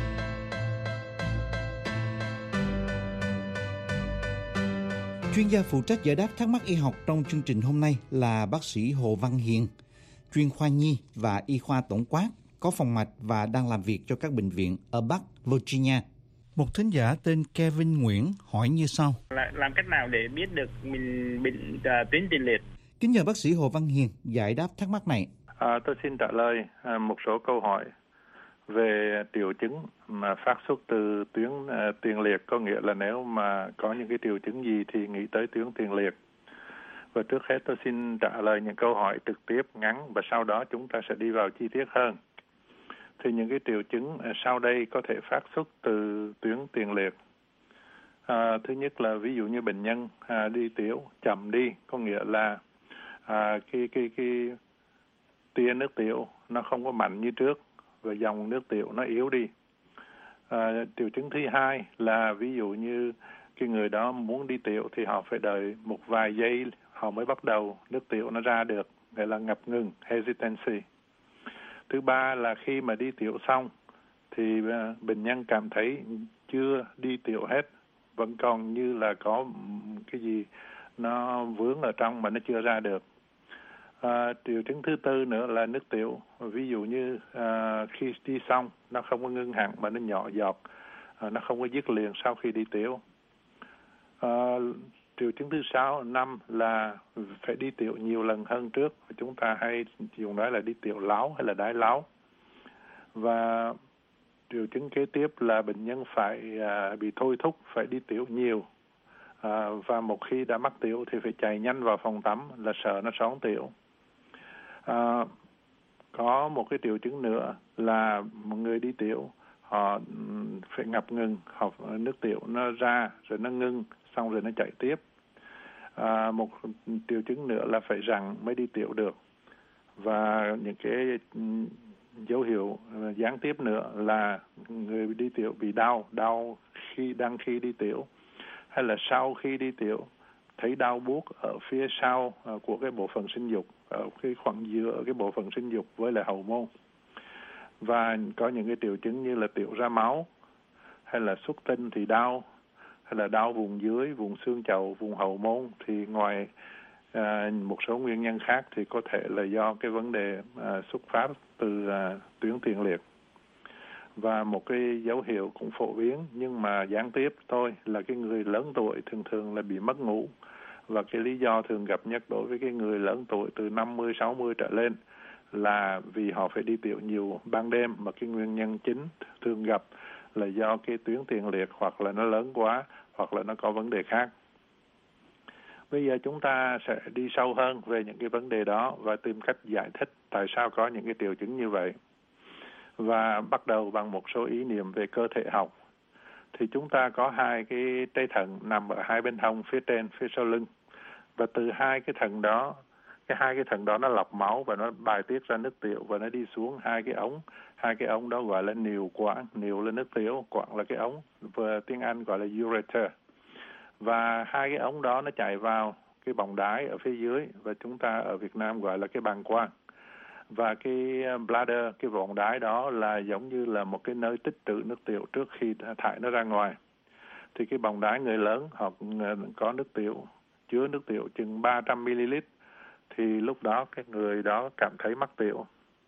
Chuyên gia phụ trách giải đáp thắc mắc y học trong chương trình hôm nay là bác sĩ Hồ Văn Hiền, chuyên khoa nhi và y khoa tổng quát, có phòng mạch và đang làm việc cho các bệnh viện ở Bắc Virginia. Một thính giả tên Kevin Nguyễn hỏi như sau. Làm cách nào để biết được mình bị tuyến tiền liệt? Kính nhờ bác sĩ Hồ Văn Hiền giải đáp thắc mắc này. Tôi xin trả lời một số câu hỏi về triệu chứng mà phát xuất từ tuyến tiền liệt, có nghĩa là nếu mà có những cái triệu chứng gì thì nghĩ tới tuyến tiền liệt. Và trước hết tôi xin trả lời những câu hỏi trực tiếp ngắn và sau đó chúng ta sẽ đi vào chi tiết hơn. Thì những cái triệu chứng sau đây có thể phát xuất từ tuyến tiền liệt. Thứ nhất là ví dụ như bệnh nhân đi tiểu chậm đi, có nghĩa là cái tia nước tiểu nó không có mạnh như trước và dòng nước tiểu nó yếu đi. Triệu chứng thứ hai là ví dụ như cái người đó muốn đi tiểu thì họ phải đợi một vài giây họ mới bắt đầu nước tiểu nó ra được, gọi là ngập ngừng, hesitancy. Thứ ba là khi mà đi tiểu xong thì bệnh nhân cảm thấy chưa đi tiểu hết, vẫn còn như là có cái gì nó vướng ở trong mà nó chưa ra được. Triệu chứng thứ tư nữa là nước tiểu, ví dụ như khi đi xong nó không có ngưng hẳn mà nó nhỏ giọt, nó không có dứt liền sau khi đi tiểu. Triệu chứng thứ 5 là phải đi tiểu nhiều lần hơn trước, chúng ta hay dùng nói là đi tiểu láo hay là đái láo. Và triệu chứng kế tiếp là bệnh nhân phải bị thôi thúc phải đi tiểu nhiều, và một khi đã mắc tiểu thì phải chạy nhanh vào phòng tắm là sợ nó són tiểu. Có một cái triệu chứng nữa là một người đi tiểu họ phải ngập ngừng, nước tiểu nó ra rồi nó ngưng xong rồi nó chạy tiếp. Một triệu chứng nữa là phải rằng mới đi tiểu được. Và những cái dấu hiệu gián tiếp nữa là người đi tiểu bị đau khi đi tiểu, hay là sau khi đi tiểu thấy đau buốt ở phía sau của cái bộ phận sinh dục, ở cái khoảng giữa cái bộ phận sinh dục với lại hậu môn. Và có những cái triệu chứng như là tiểu ra máu, hay là xuất tinh thì đau, hay là đau vùng dưới, vùng xương chậu, vùng hậu môn, thì ngoài một số nguyên nhân khác thì có thể là do cái vấn đề xuất phát từ tuyến tiền liệt. Và một cái dấu hiệu cũng phổ biến nhưng mà gián tiếp thôi là cái người lớn tuổi thường là bị mất ngủ. Và cái lý do thường gặp nhất đối với cái người lớn tuổi từ 50, 60 trở lên là vì họ phải đi tiểu nhiều ban đêm, mà cái nguyên nhân chính thường gặp là do cái tuyến tiền liệt hoặc là nó lớn quá hoặc là nó có vấn đề khác. Bây giờ chúng ta sẽ đi sâu hơn về những cái vấn đề đó và tìm cách giải thích tại sao có những cái triệu chứng như vậy. Và bắt đầu bằng một số ý niệm về cơ thể học. Thì chúng ta có hai cái trái thận nằm ở hai bên hông, phía trên, phía sau lưng. Và từ hai cái thận đó nó lọc máu và nó bài tiết ra nước tiểu và nó đi xuống hai cái ống đó gọi là niệu quản. Niệu là nước tiểu, quản là cái ống, và tiếng Anh gọi là ureter. Và hai cái ống đó nó chạy vào cái bọng đái ở phía dưới, và chúng ta ở Việt Nam gọi là cái bàng quang. Và cái bladder, cái vòng đái đó là giống như là một cái nơi tích trữ nước tiểu trước khi thải nó ra ngoài. Thì cái bọng đái người lớn họ có nước tiểu, chứa nước tiểu chừng 300ml, thì lúc đó cái người đó cảm thấy mắc tiểu.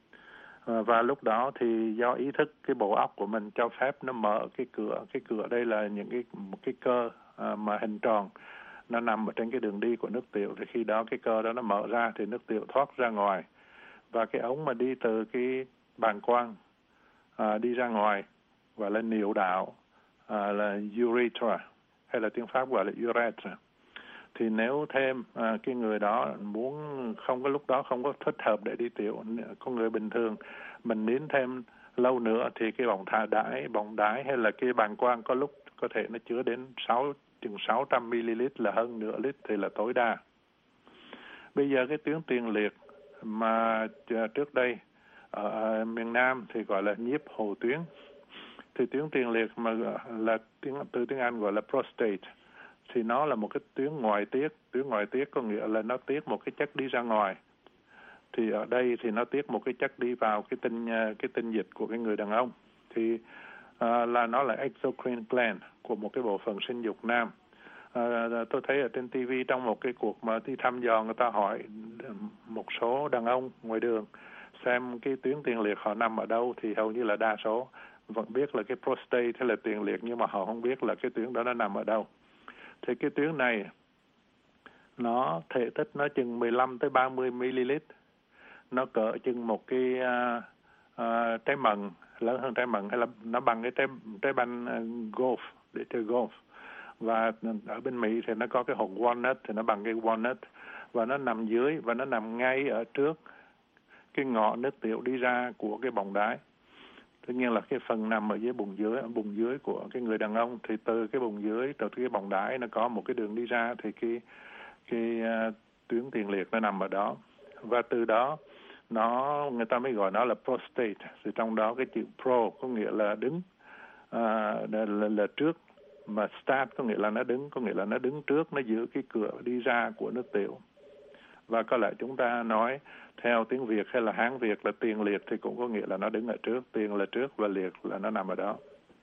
Và lúc đó thì do ý thức cái bộ óc của mình cho phép nó mở cái cửa đây là một cái cơ mà hình tròn, nó nằm ở trên cái đường đi của nước tiểu. Thì khi đó cái cơ đó nó mở ra thì nước tiểu thoát ra ngoài. Và cái ống mà đi từ cái bàng quang đi ra ngoài gọi là niệu đạo, là urethra, hay là tiếng Pháp gọi là urethra. Thì nếu thêm cái người đó lúc đó không có thích hợp để đi tiểu, con người bình thường mình nín thêm lâu nữa thì cái bọng đái hay là cái bàng quang có lúc có thể nó chứa đến chừng 600ml, là hơn nửa lít thì là tối đa. Bây giờ cái tuyến tiền liệt mà trước đây ở miền Nam thì gọi là nhiếp hồ tuyến, thì tuyến tiền liệt mà là từ tiếng Anh gọi là prostate, thì nó là một cái tuyến ngoại tiết có nghĩa là nó tiết một cái chất đi ra ngoài. Thì ở đây thì nó tiết một cái chất đi vào cái tinh dịch của cái người đàn ông, thì là nó là exocrine gland của một cái bộ phận sinh dục nam. Tôi thấy ở trên TV trong một cái cuộc mà đi thăm dò, người ta hỏi một số đàn ông ngoài đường xem cái tuyến tiền liệt họ nằm ở đâu, thì hầu như là đa số vẫn biết là cái prostate hay là tiền liệt, nhưng mà họ không biết là cái tuyến đó nó nằm ở đâu. Thì cái tuyến này nó thể tích nó chừng 15 tới 30ml, nó cỡ chừng một cái trái mận, lớn hơn trái mận, hay là nó bằng cái trái banh golf, để chơi golf. Và ở bên Mỹ thì nó có cái hột walnut, thì nó bằng cái walnut, và nó nằm dưới, và nó nằm ngay ở trước cái ngõ nước tiểu đi ra của cái bọng đái. Tất nhiên là cái phần nằm ở dưới bụng dưới của cái người đàn ông, thì từ cái bụng dưới, từ cái bọng đái nó có một cái đường đi ra, thì cái tuyến tiền liệt nó nằm ở đó. Và từ đó người ta mới gọi nó là prostate. Thì trong đó cái chữ pro có nghĩa là đứng, là trước, mà start có nghĩa là nó đứng trước, nó giữ cái cửa đi ra của nước tiểu. Và có lẽ chúng ta nói theo tiếng Việt hay là Hán Việt là tiền liệt thì cũng có nghĩa là nó đứng ở trước, tiền là trước và liệt là nó nằm ở đó.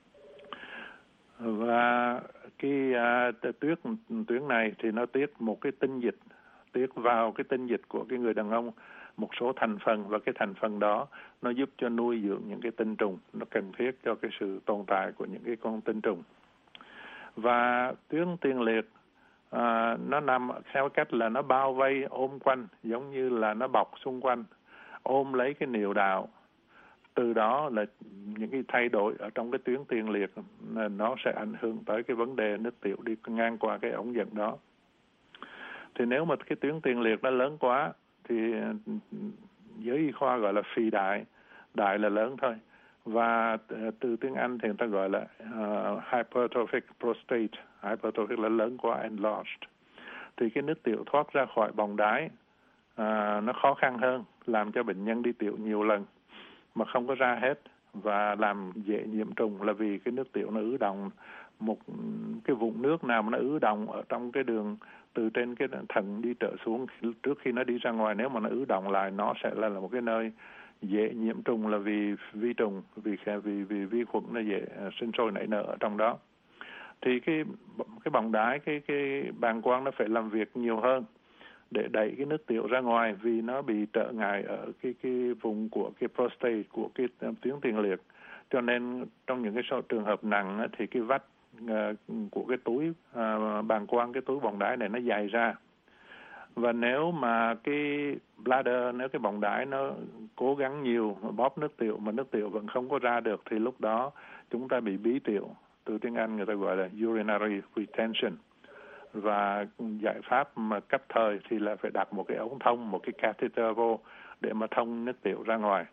Và cái tuyến này thì nó tiết một cái tinh dịch, tiết vào cái tinh dịch của cái người đàn ông một số thành phần, và cái thành phần đó nó giúp cho nuôi dưỡng những cái tinh trùng, nó cần thiết cho cái sự tồn tại của những cái con tinh trùng. Và tuyến tiền liệt nó nằm theo cách là nó bao vây ôm quanh, giống như là nó bọc xung quanh, ôm lấy cái niệu đạo. Từ đó là những cái thay đổi ở trong cái tuyến tiền liệt nó sẽ ảnh hưởng tới cái vấn đề nước tiểu đi ngang qua cái ống dẫn đó. Thì nếu mà cái tuyến tiền liệt nó lớn quá thì giới y khoa gọi là phì đại, đại là lớn thôi. Và từ tiếng Anh thì người ta gọi là hypertrophic prostate, hypertrophic là lớn quá, enlarged. Thì cái nước tiểu thoát ra khỏi bọng đái nó khó khăn hơn, làm cho bệnh nhân đi tiểu nhiều lần mà không có ra hết, và làm dễ nhiễm trùng là vì cái nước tiểu nó ứ đọng. Một cái vũng nước nào mà nó ứ đọng ở trong cái đường từ trên cái thận đi trở xuống trước khi nó đi ra ngoài, nếu mà nó ứ đọng lại nó sẽ là một cái nơi dễ nhiễm trùng, là vì vi trùng, vì vi khuẩn nó dễ sinh sôi nảy nở ở trong đó. Thì cái bọng đái, cái bàng quang nó phải làm việc nhiều hơn để đẩy cái nước tiểu ra ngoài, vì nó bị trở ngại ở cái vùng của cái prostate, của cái tuyến tiền liệt. Cho nên trong những cái trường hợp nặng thì cái vách của cái túi bàng quang, cái túi bọng đái này nó dày ra. Và nếu mà cái bladder, nếu cái bọng đái nó cố gắng nhiều bóp nước tiểu mà nước tiểu vẫn không có ra được, thì lúc đó chúng ta bị bí tiểu. Từ tiếng Anh người ta gọi là urinary retention. Và giải pháp mà cấp thời thì là phải đặt một cái ống thông, một cái catheter vô để mà thông nước tiểu ra ngoài.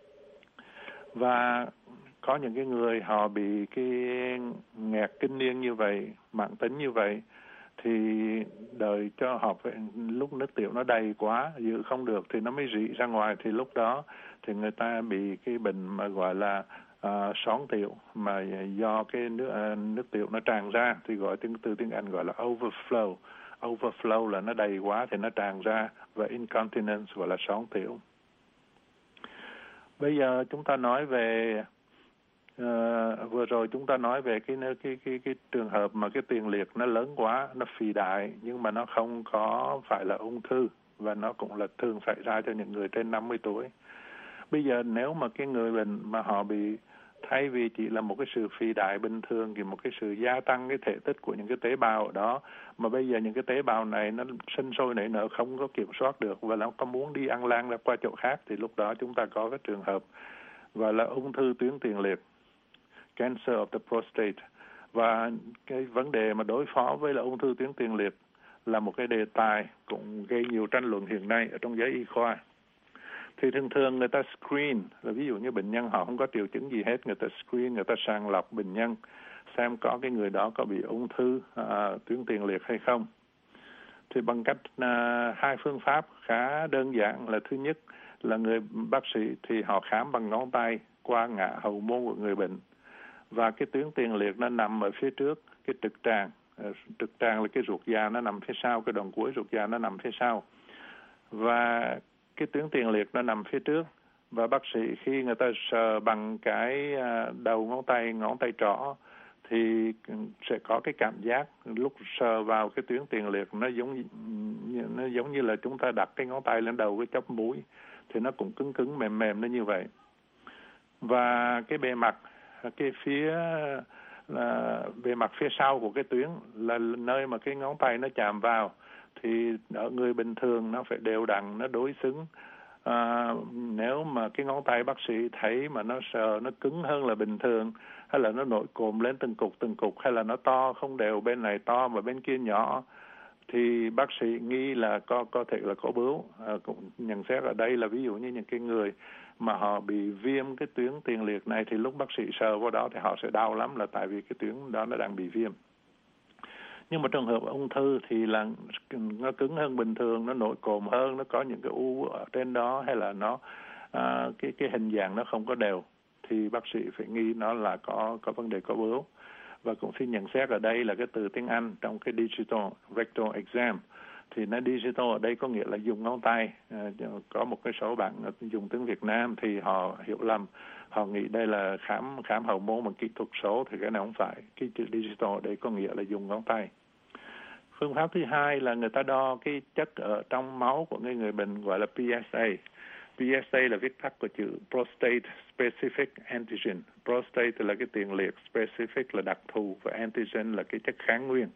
Và có những cái người họ bị cái nghẹt kinh niên như vậy, mãn tính như vậy, thì đợi cho họ phải, lúc nước tiểu nó đầy quá, giữ không được thì nó mới rỉ ra ngoài, thì lúc đó thì người ta bị cái bệnh mà gọi là són tiểu, mà do cái nước tiểu nó tràn ra, thì gọi từ tiếng Anh gọi là overflow. Overflow là nó đầy quá thì nó tràn ra, và incontinence gọi là són tiểu. Bây giờ chúng ta nói về vừa rồi chúng ta nói về cái trường hợp mà cái tiền liệt nó lớn quá, nó phì đại, nhưng mà nó không có phải là ung thư, và nó cũng là thường xảy ra cho những người trên 50 tuổi. Bây giờ nếu mà cái người bệnh mà họ bị, thay vì chỉ là một cái sự phì đại bình thường, thì một cái sự gia tăng cái thể tích của những cái tế bào ở đó, mà bây giờ những cái tế bào này nó sinh sôi nảy nở không có kiểm soát được, và nó có muốn đi ăn lan ra qua chỗ khác, thì lúc đó chúng ta có cái trường hợp gọi là ung thư tuyến tiền liệt, cancer of the prostate. Và cái vấn đề mà đối phó với là ung thư tuyến tiền liệt là một cái đề tài cũng gây nhiều tranh luận hiện nay ở trong giới y khoa. Thì thường người ta screen, là ví dụ như bệnh nhân họ không có triệu chứng gì hết, người ta screen, người ta sàng lọc bệnh nhân xem có cái người đó có bị ung thư tuyến tiền liệt hay không. Thì bằng cách hai phương pháp khá đơn giản, là thứ nhất là người bác sĩ thì họ khám bằng ngón tay qua ngã hậu môn của người bệnh, và cái tuyến tiền liệt nó nằm ở phía trước cái trực tràng. Trực tràng là cái ruột già nó nằm phía sau, cái đoạn cuối ruột già nó nằm phía sau, và cái tuyến tiền liệt nó nằm phía trước. Và bác sĩ khi người ta sờ bằng cái đầu ngón tay trỏ thì sẽ có cái cảm giác lúc sờ vào cái tuyến tiền liệt nó giống như là chúng ta đặt cái ngón tay lên đầu cái chóp mũi, thì nó cũng cứng mềm nó như vậy. Và cái bề mặt bề mặt phía sau của cái tuyến là nơi mà cái ngón tay nó chạm vào, thì ở người bình thường nó phải đều đặn, nó đối xứng. Nếu mà cái ngón tay bác sĩ thấy mà nó sờ nó cứng hơn là bình thường, hay là nó nổi cộm lên từng cục, hay là nó to không đều, bên này to và bên kia nhỏ, thì bác sĩ nghi là có thể là có bướu. Cũng nhận xét ở đây là ví dụ như những cái người mà họ bị viêm cái tuyến tiền liệt này, thì lúc bác sĩ sờ vào đó thì họ sẽ đau lắm, là tại vì cái tuyến đó nó đang bị viêm. Nhưng mà trường hợp ung thư thì là nó cứng hơn bình thường, nó nổi cộm hơn, nó có những cái u ở trên đó, hay là nó cái hình dạng nó không có đều, thì bác sĩ phải nghi nó là có vấn đề có bướu. Và cũng xin nhận xét ở đây là cái từ tiếng Anh trong cái digital rectal exam. Thì nó digital ở đây có nghĩa là dùng ngón tay. Có một cái số bạn dùng tiếng Việt Nam thì họ hiểu lầm. Họ nghĩ đây là khám hậu môn bằng kỹ thuật số, thì cái này không phải. Cái chữ digital ở đây có nghĩa là dùng ngón tay. Phương pháp thứ hai là người ta đo cái chất ở trong máu của người bệnh, gọi là PSA. PSA là viết tắt của chữ Prostate Specific Antigen. Prostate là cái tiền liệt, specific là đặc thù, và antigen là cái chất kháng nguyên.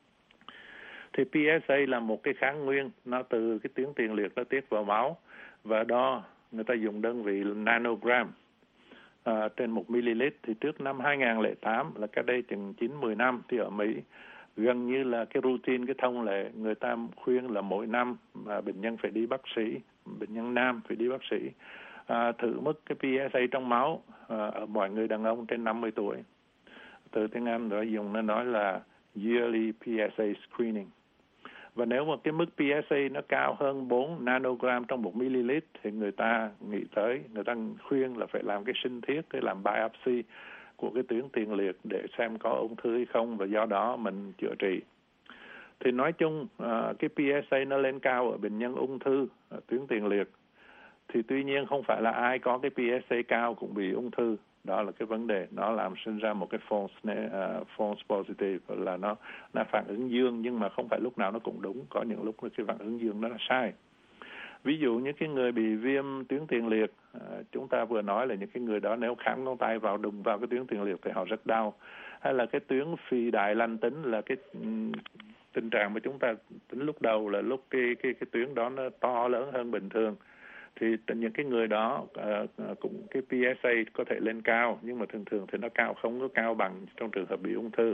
Thì PSA là một cái kháng nguyên, nó từ cái tuyến tiền liệt nó tiết vào máu, và đo người ta dùng đơn vị nanogram trên 1 ml. Thì trước năm 2008, là cách đây chừng 9-10 năm, thì ở Mỹ gần như là cái routine, cái thông lệ, người ta khuyên là mỗi năm mà bệnh nhân phải đi bác sĩ, bệnh nhân nam phải đi bác sĩ thử mức cái PSA trong máu ở mọi người đàn ông trên 50 tuổi. Từ tiếng Anh đó dùng nó nói là yearly PSA screening. Và nếu mà cái mức PSA nó cao hơn 4 nanogram trong 1 ml thì người ta khuyên là phải làm cái sinh thiết, cái làm biopsy của cái tuyến tiền liệt để xem có ung thư hay không, và do đó mình chữa trị. Thì nói chung cái PSA nó lên cao ở bệnh nhân ung thư tuyến tiền liệt. Thì tuy nhiên không phải là ai có cái PSA cao cũng bị ung thư. Đó là cái vấn đề, nó làm sinh ra một cái false positive, là nó phản ứng dương, nhưng mà không phải lúc nào nó cũng đúng. Có những lúc cái phản ứng dương nó là sai. Ví dụ như cái người bị viêm tuyến tiền liệt, chúng ta vừa nói là những cái người đó nếu khám ngón tay vào đụng vào cái tuyến tiền liệt thì họ rất đau. Hay là cái tuyến phi đại lành tính, là cái tình trạng mà chúng ta tính lúc đầu là lúc cái tuyến đó nó to lớn hơn bình thường. Thì những cái người đó cũng cái PSA có thể lên cao, nhưng mà thường thì nó không có cao bằng trong trường hợp bị ung thư.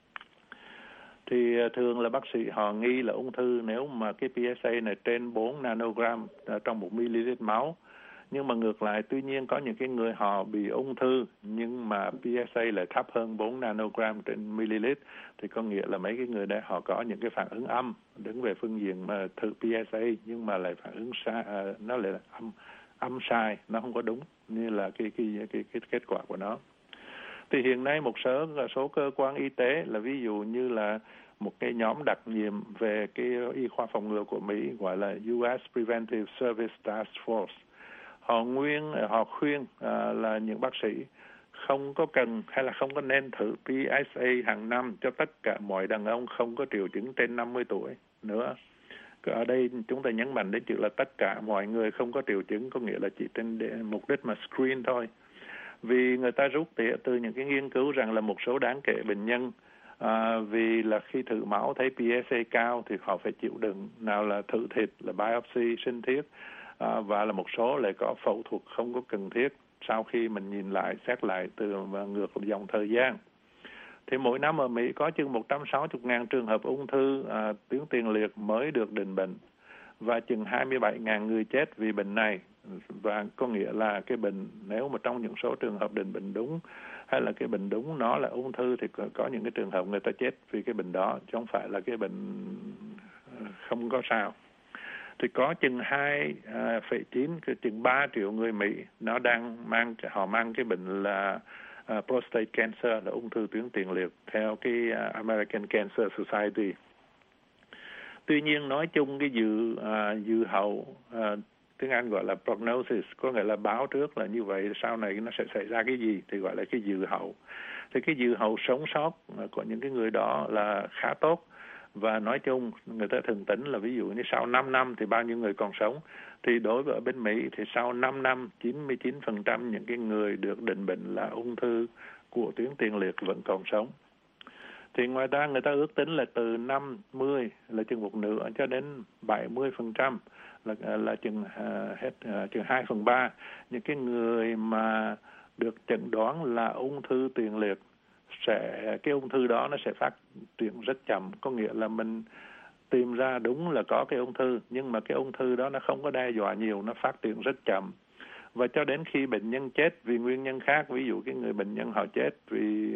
Thì thường là bác sĩ họ nghi là ung thư nếu mà cái PSA này trên 4 nanogram trong 1 ml máu. Nhưng mà ngược lại, tuy nhiên có những cái người họ bị ung thư nhưng mà PSA lại thấp hơn 4 nanogram trên ml, thì có nghĩa là mấy cái người đây họ có những cái phản ứng âm đứng về phương diện mà thử PSA, nhưng mà lại phản ứng sai, nó lại là âm sai, nó không có đúng như là cái kết quả của nó. Thì hiện nay một số cơ quan y tế, là ví dụ như là một cái nhóm đặc nhiệm về cái y khoa phòng ngừa của Mỹ gọi là US Preventive Service Task Force, họ khuyên là những bác sĩ không có cần hay là không có nên thử PSA hàng năm cho tất cả mọi đàn ông không có triệu chứng trên 50 tuổi nữa. Ở đây chúng ta nhấn mạnh đến chữ là tất cả mọi người không có triệu chứng, có nghĩa là chỉ trên mục đích mà screen thôi. Vì người ta rút tỉa từ những cái nghiên cứu rằng là một số đáng kể bệnh nhân vì là khi thử máu thấy PSA cao thì họ phải chịu đựng, nào là thử thịt, là biopsy, sinh thiết, và là một số lại có phẫu thuật không có cần thiết sau khi mình nhìn lại, xét lại từ ngược dòng thời gian. Thì mỗi năm ở Mỹ có chừng 160.000 trường hợp ung thư tuyến tiền liệt mới được định bệnh, và chừng 27.000 người chết vì bệnh này. Và có nghĩa là cái bệnh, nếu mà trong những số trường hợp định bệnh đúng hay là cái bệnh đúng nó là ung thư, thì có những cái trường hợp người ta chết vì cái bệnh đó, chứ không phải là cái bệnh không có sao. Thì có chừng 2,9, chừng 3 triệu người Mỹ nó họ mang cái bệnh là prostate cancer, là ung thư tuyến tiền liệt theo cái American Cancer Society. Tuy nhiên nói chung cái dự hậu, tiếng Anh gọi là prognosis, có nghĩa là báo trước là như vậy, sau này nó sẽ xảy ra cái gì, thì gọi là cái dự hậu. Thì cái dự hậu sống sót của những cái người đó là khá tốt. Và nói chung người ta thường tính là ví dụ như sau 5 năm thì bao nhiêu người còn sống. Thì đối với ở bên Mỹ thì sau 5 năm 99% những cái người được định bệnh là ung thư của tuyến tiền liệt vẫn còn sống. Thì ngoài ra người ta ước tính là từ 50 là chừng một nửa cho đến 70% là chừng 2/3 những cái người mà được chẩn đoán là ung thư tiền liệt cái ung thư đó nó sẽ phát triển rất chậm. Có nghĩa là mình tìm ra đúng là có cái ung thư, nhưng mà cái ung thư đó nó không có đe dọa nhiều, nó phát triển rất chậm. Và cho đến khi bệnh nhân chết vì nguyên nhân khác, ví dụ cái người bệnh nhân họ chết vì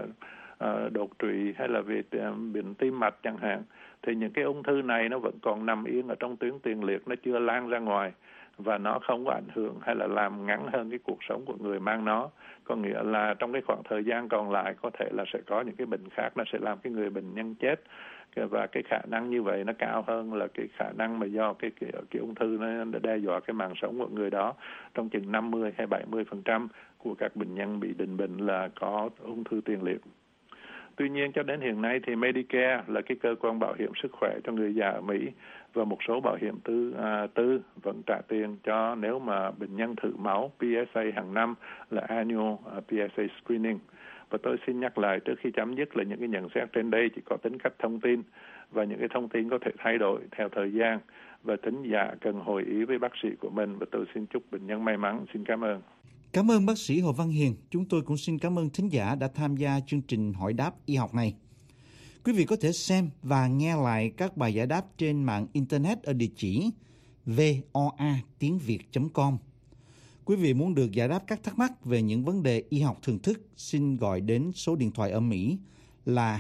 đột quỵ hay là vì bệnh tim mạch chẳng hạn, thì những cái ung thư này nó vẫn còn nằm yên ở trong tuyến tiền liệt, nó chưa lan ra ngoài. và nó không có ảnh hưởng hay là làm ngắn hơn cái cuộc sống của người mang nó. Có nghĩa là trong cái khoảng thời gian còn lại có thể là sẽ có những cái bệnh khác, nó sẽ làm cái người bệnh nhân chết, và cái khả năng như vậy nó cao hơn là cái khả năng mà do cái ung thư nó đe dọa cái mạng sống của người đó. Trong chừng 50 hay 70% của các bệnh nhân bị định bệnh là có ung thư tiền liệt. Tuy nhiên cho đến hiện nay thì Medicare là cái cơ quan bảo hiểm sức khỏe cho người già ở Mỹ, và một số bảo hiểm tư vẫn trả tiền cho nếu mà bệnh nhân thử máu PSA hàng năm là annual PSA screening. Và tôi xin nhắc lại trước khi chấm dứt là những cái nhận xét trên đây chỉ có tính cách thông tin, và những cái thông tin có thể thay đổi theo thời gian, và thính giả cần hội ý với bác sĩ của mình, và tôi xin chúc bệnh nhân may mắn. Xin cảm ơn. Cảm ơn bác sĩ Hồ Văn Hiền. Chúng tôi cũng xin cảm ơn thính giả đã tham gia chương trình hỏi đáp y học này. Quý vị có thể xem và nghe lại các bài giải đáp trên mạng Internet ở địa chỉ voatiếngviet.com. Quý vị muốn được giải đáp các thắc mắc về những vấn đề y học thường thức, xin gọi đến số điện thoại ở Mỹ là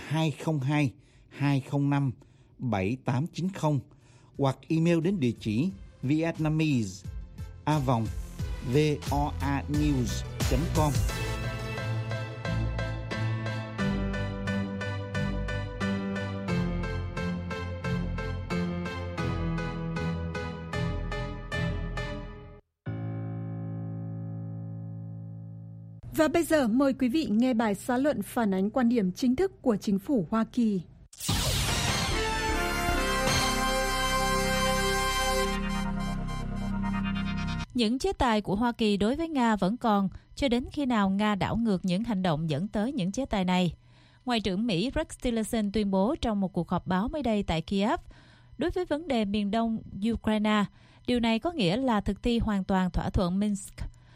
202-205-7890 hoặc email đến địa chỉ vietnamese@voanews.com. Và bây giờ mời quý vị nghe bài xã luận phản ánh quan điểm chính thức của chính phủ Hoa Kỳ. Những chế tài của Hoa Kỳ đối với Nga vẫn còn, cho đến khi nào Nga đảo ngược những hành động dẫn tới những chế tài này. Ngoại trưởng Mỹ Rex Tillerson tuyên bố trong một cuộc họp báo mới đây tại Kiev, đối với vấn đề miền đông Ukraine, điều này có nghĩa là thực thi hoàn toàn thỏa thuận Minsk.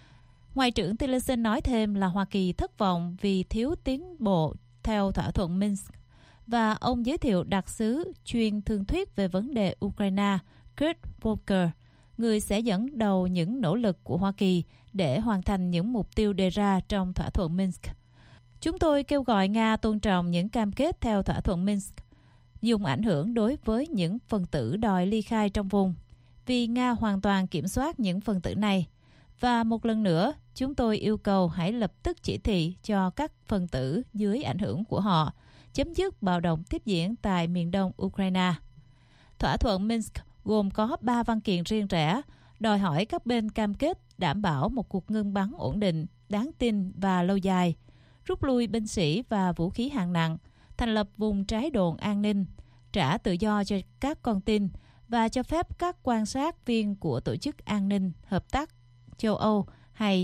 Ngoại trưởng Tillerson nói thêm là Hoa Kỳ thất vọng vì thiếu tiến bộ theo thỏa thuận Minsk, và ông giới thiệu đặc sứ chuyên thương thuyết về vấn đề Ukraine Kurt Volker, người sẽ dẫn đầu những nỗ lực của Hoa Kỳ để hoàn thành những mục tiêu đề ra trong thỏa thuận Minsk. Chúng tôi kêu gọi Nga tôn trọng những cam kết theo thỏa thuận Minsk, dùng ảnh hưởng đối với những phần tử đòi ly khai trong vùng, vì Nga hoàn toàn kiểm soát những phần tử này. Và một lần nữa, chúng tôi yêu cầu hãy lập tức chỉ thị cho các phần tử dưới ảnh hưởng của họ chấm dứt bạo động tiếp diễn tại miền đông Ukraine. Thỏa thuận Minsk gồm có 3 văn kiện riêng rẽ, đòi hỏi các bên cam kết đảm bảo một cuộc ngưng bắn ổn định, đáng tin và lâu dài, rút lui binh sĩ và vũ khí hạng nặng, thành lập vùng trái đồn an ninh, trả tự do cho các con tin và cho phép các quan sát viên của Tổ chức An ninh Hợp tác châu Âu hay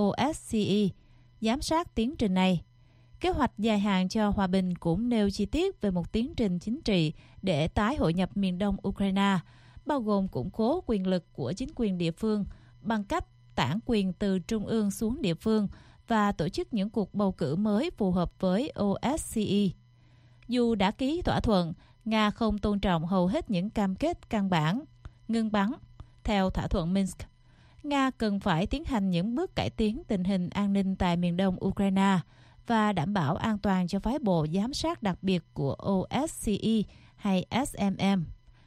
OSCE giám sát tiến trình này. Kế hoạch dài hạn cho hòa bình cũng nêu chi tiết về một tiến trình chính trị để tái hội nhập miền đông Ukraine, bao gồm củng cố quyền lực của chính quyền địa phương bằng cách tản quyền từ trung ương xuống địa phương và tổ chức những cuộc bầu cử mới phù hợp với OSCE. Dù đã ký thỏa thuận, Nga không tôn trọng hầu hết những cam kết căn bản ngưng bắn theo thỏa thuận Minsk. Nga cần phải tiến hành những bước cải tiến tình hình an ninh tại miền đông Ukraine và đảm bảo an toàn cho phái bộ giám sát đặc biệt của OSCE hay SMM.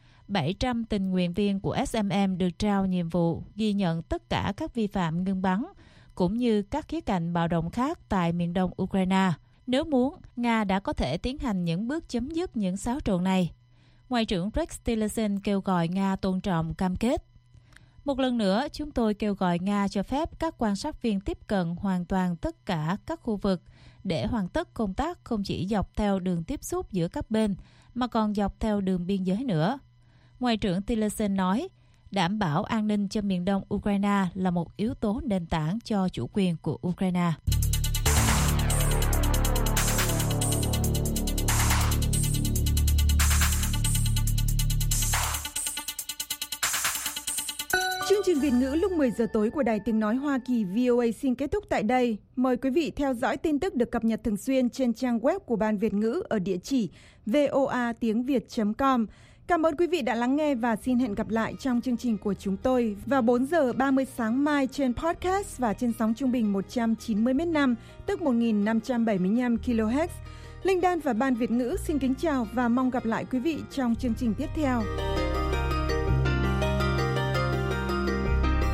700 tình nguyện viên của SMM được trao nhiệm vụ ghi nhận tất cả các vi phạm ngưng bắn, cũng như các khía cạnh bạo động khác tại miền đông Ukraine. Nếu muốn, Nga đã có thể tiến hành những bước chấm dứt những xáo trộn này. Ngoại trưởng Rex Tillerson kêu gọi Nga tôn trọng cam kết. Một lần nữa, chúng tôi kêu gọi Nga cho phép các quan sát viên tiếp cận hoàn toàn tất cả các khu vực để hoàn tất công tác không chỉ dọc theo đường tiếp xúc giữa các bên, mà còn dọc theo đường biên giới nữa. Ngoại trưởng Tillerson nói, đảm bảo an ninh cho miền đông Ukraine là một yếu tố nền tảng cho chủ quyền của Ukraine. Chương trình Việt ngữ lúc 10 giờ tối của Đài Tiếng Nói Hoa Kỳ VOA xin kết thúc tại đây. Mời quý vị theo dõi tin tức được cập nhật thường xuyên trên trang web của Ban Việt ngữ ở địa chỉ voatiếngviet.com. Cảm ơn quý vị đã lắng nghe và xin hẹn gặp lại trong chương trình của chúng tôi vào 4 giờ 30 sáng mai trên podcast và trên sóng trung bình 190 m/5, tức 1575 kHz. Linh Đan và Ban Việt ngữ xin kính chào và mong gặp lại quý vị trong chương trình tiếp theo.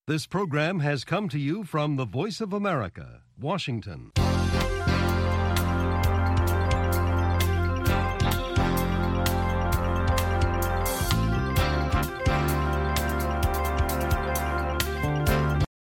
This program has come to you from the Voice of America, Washington.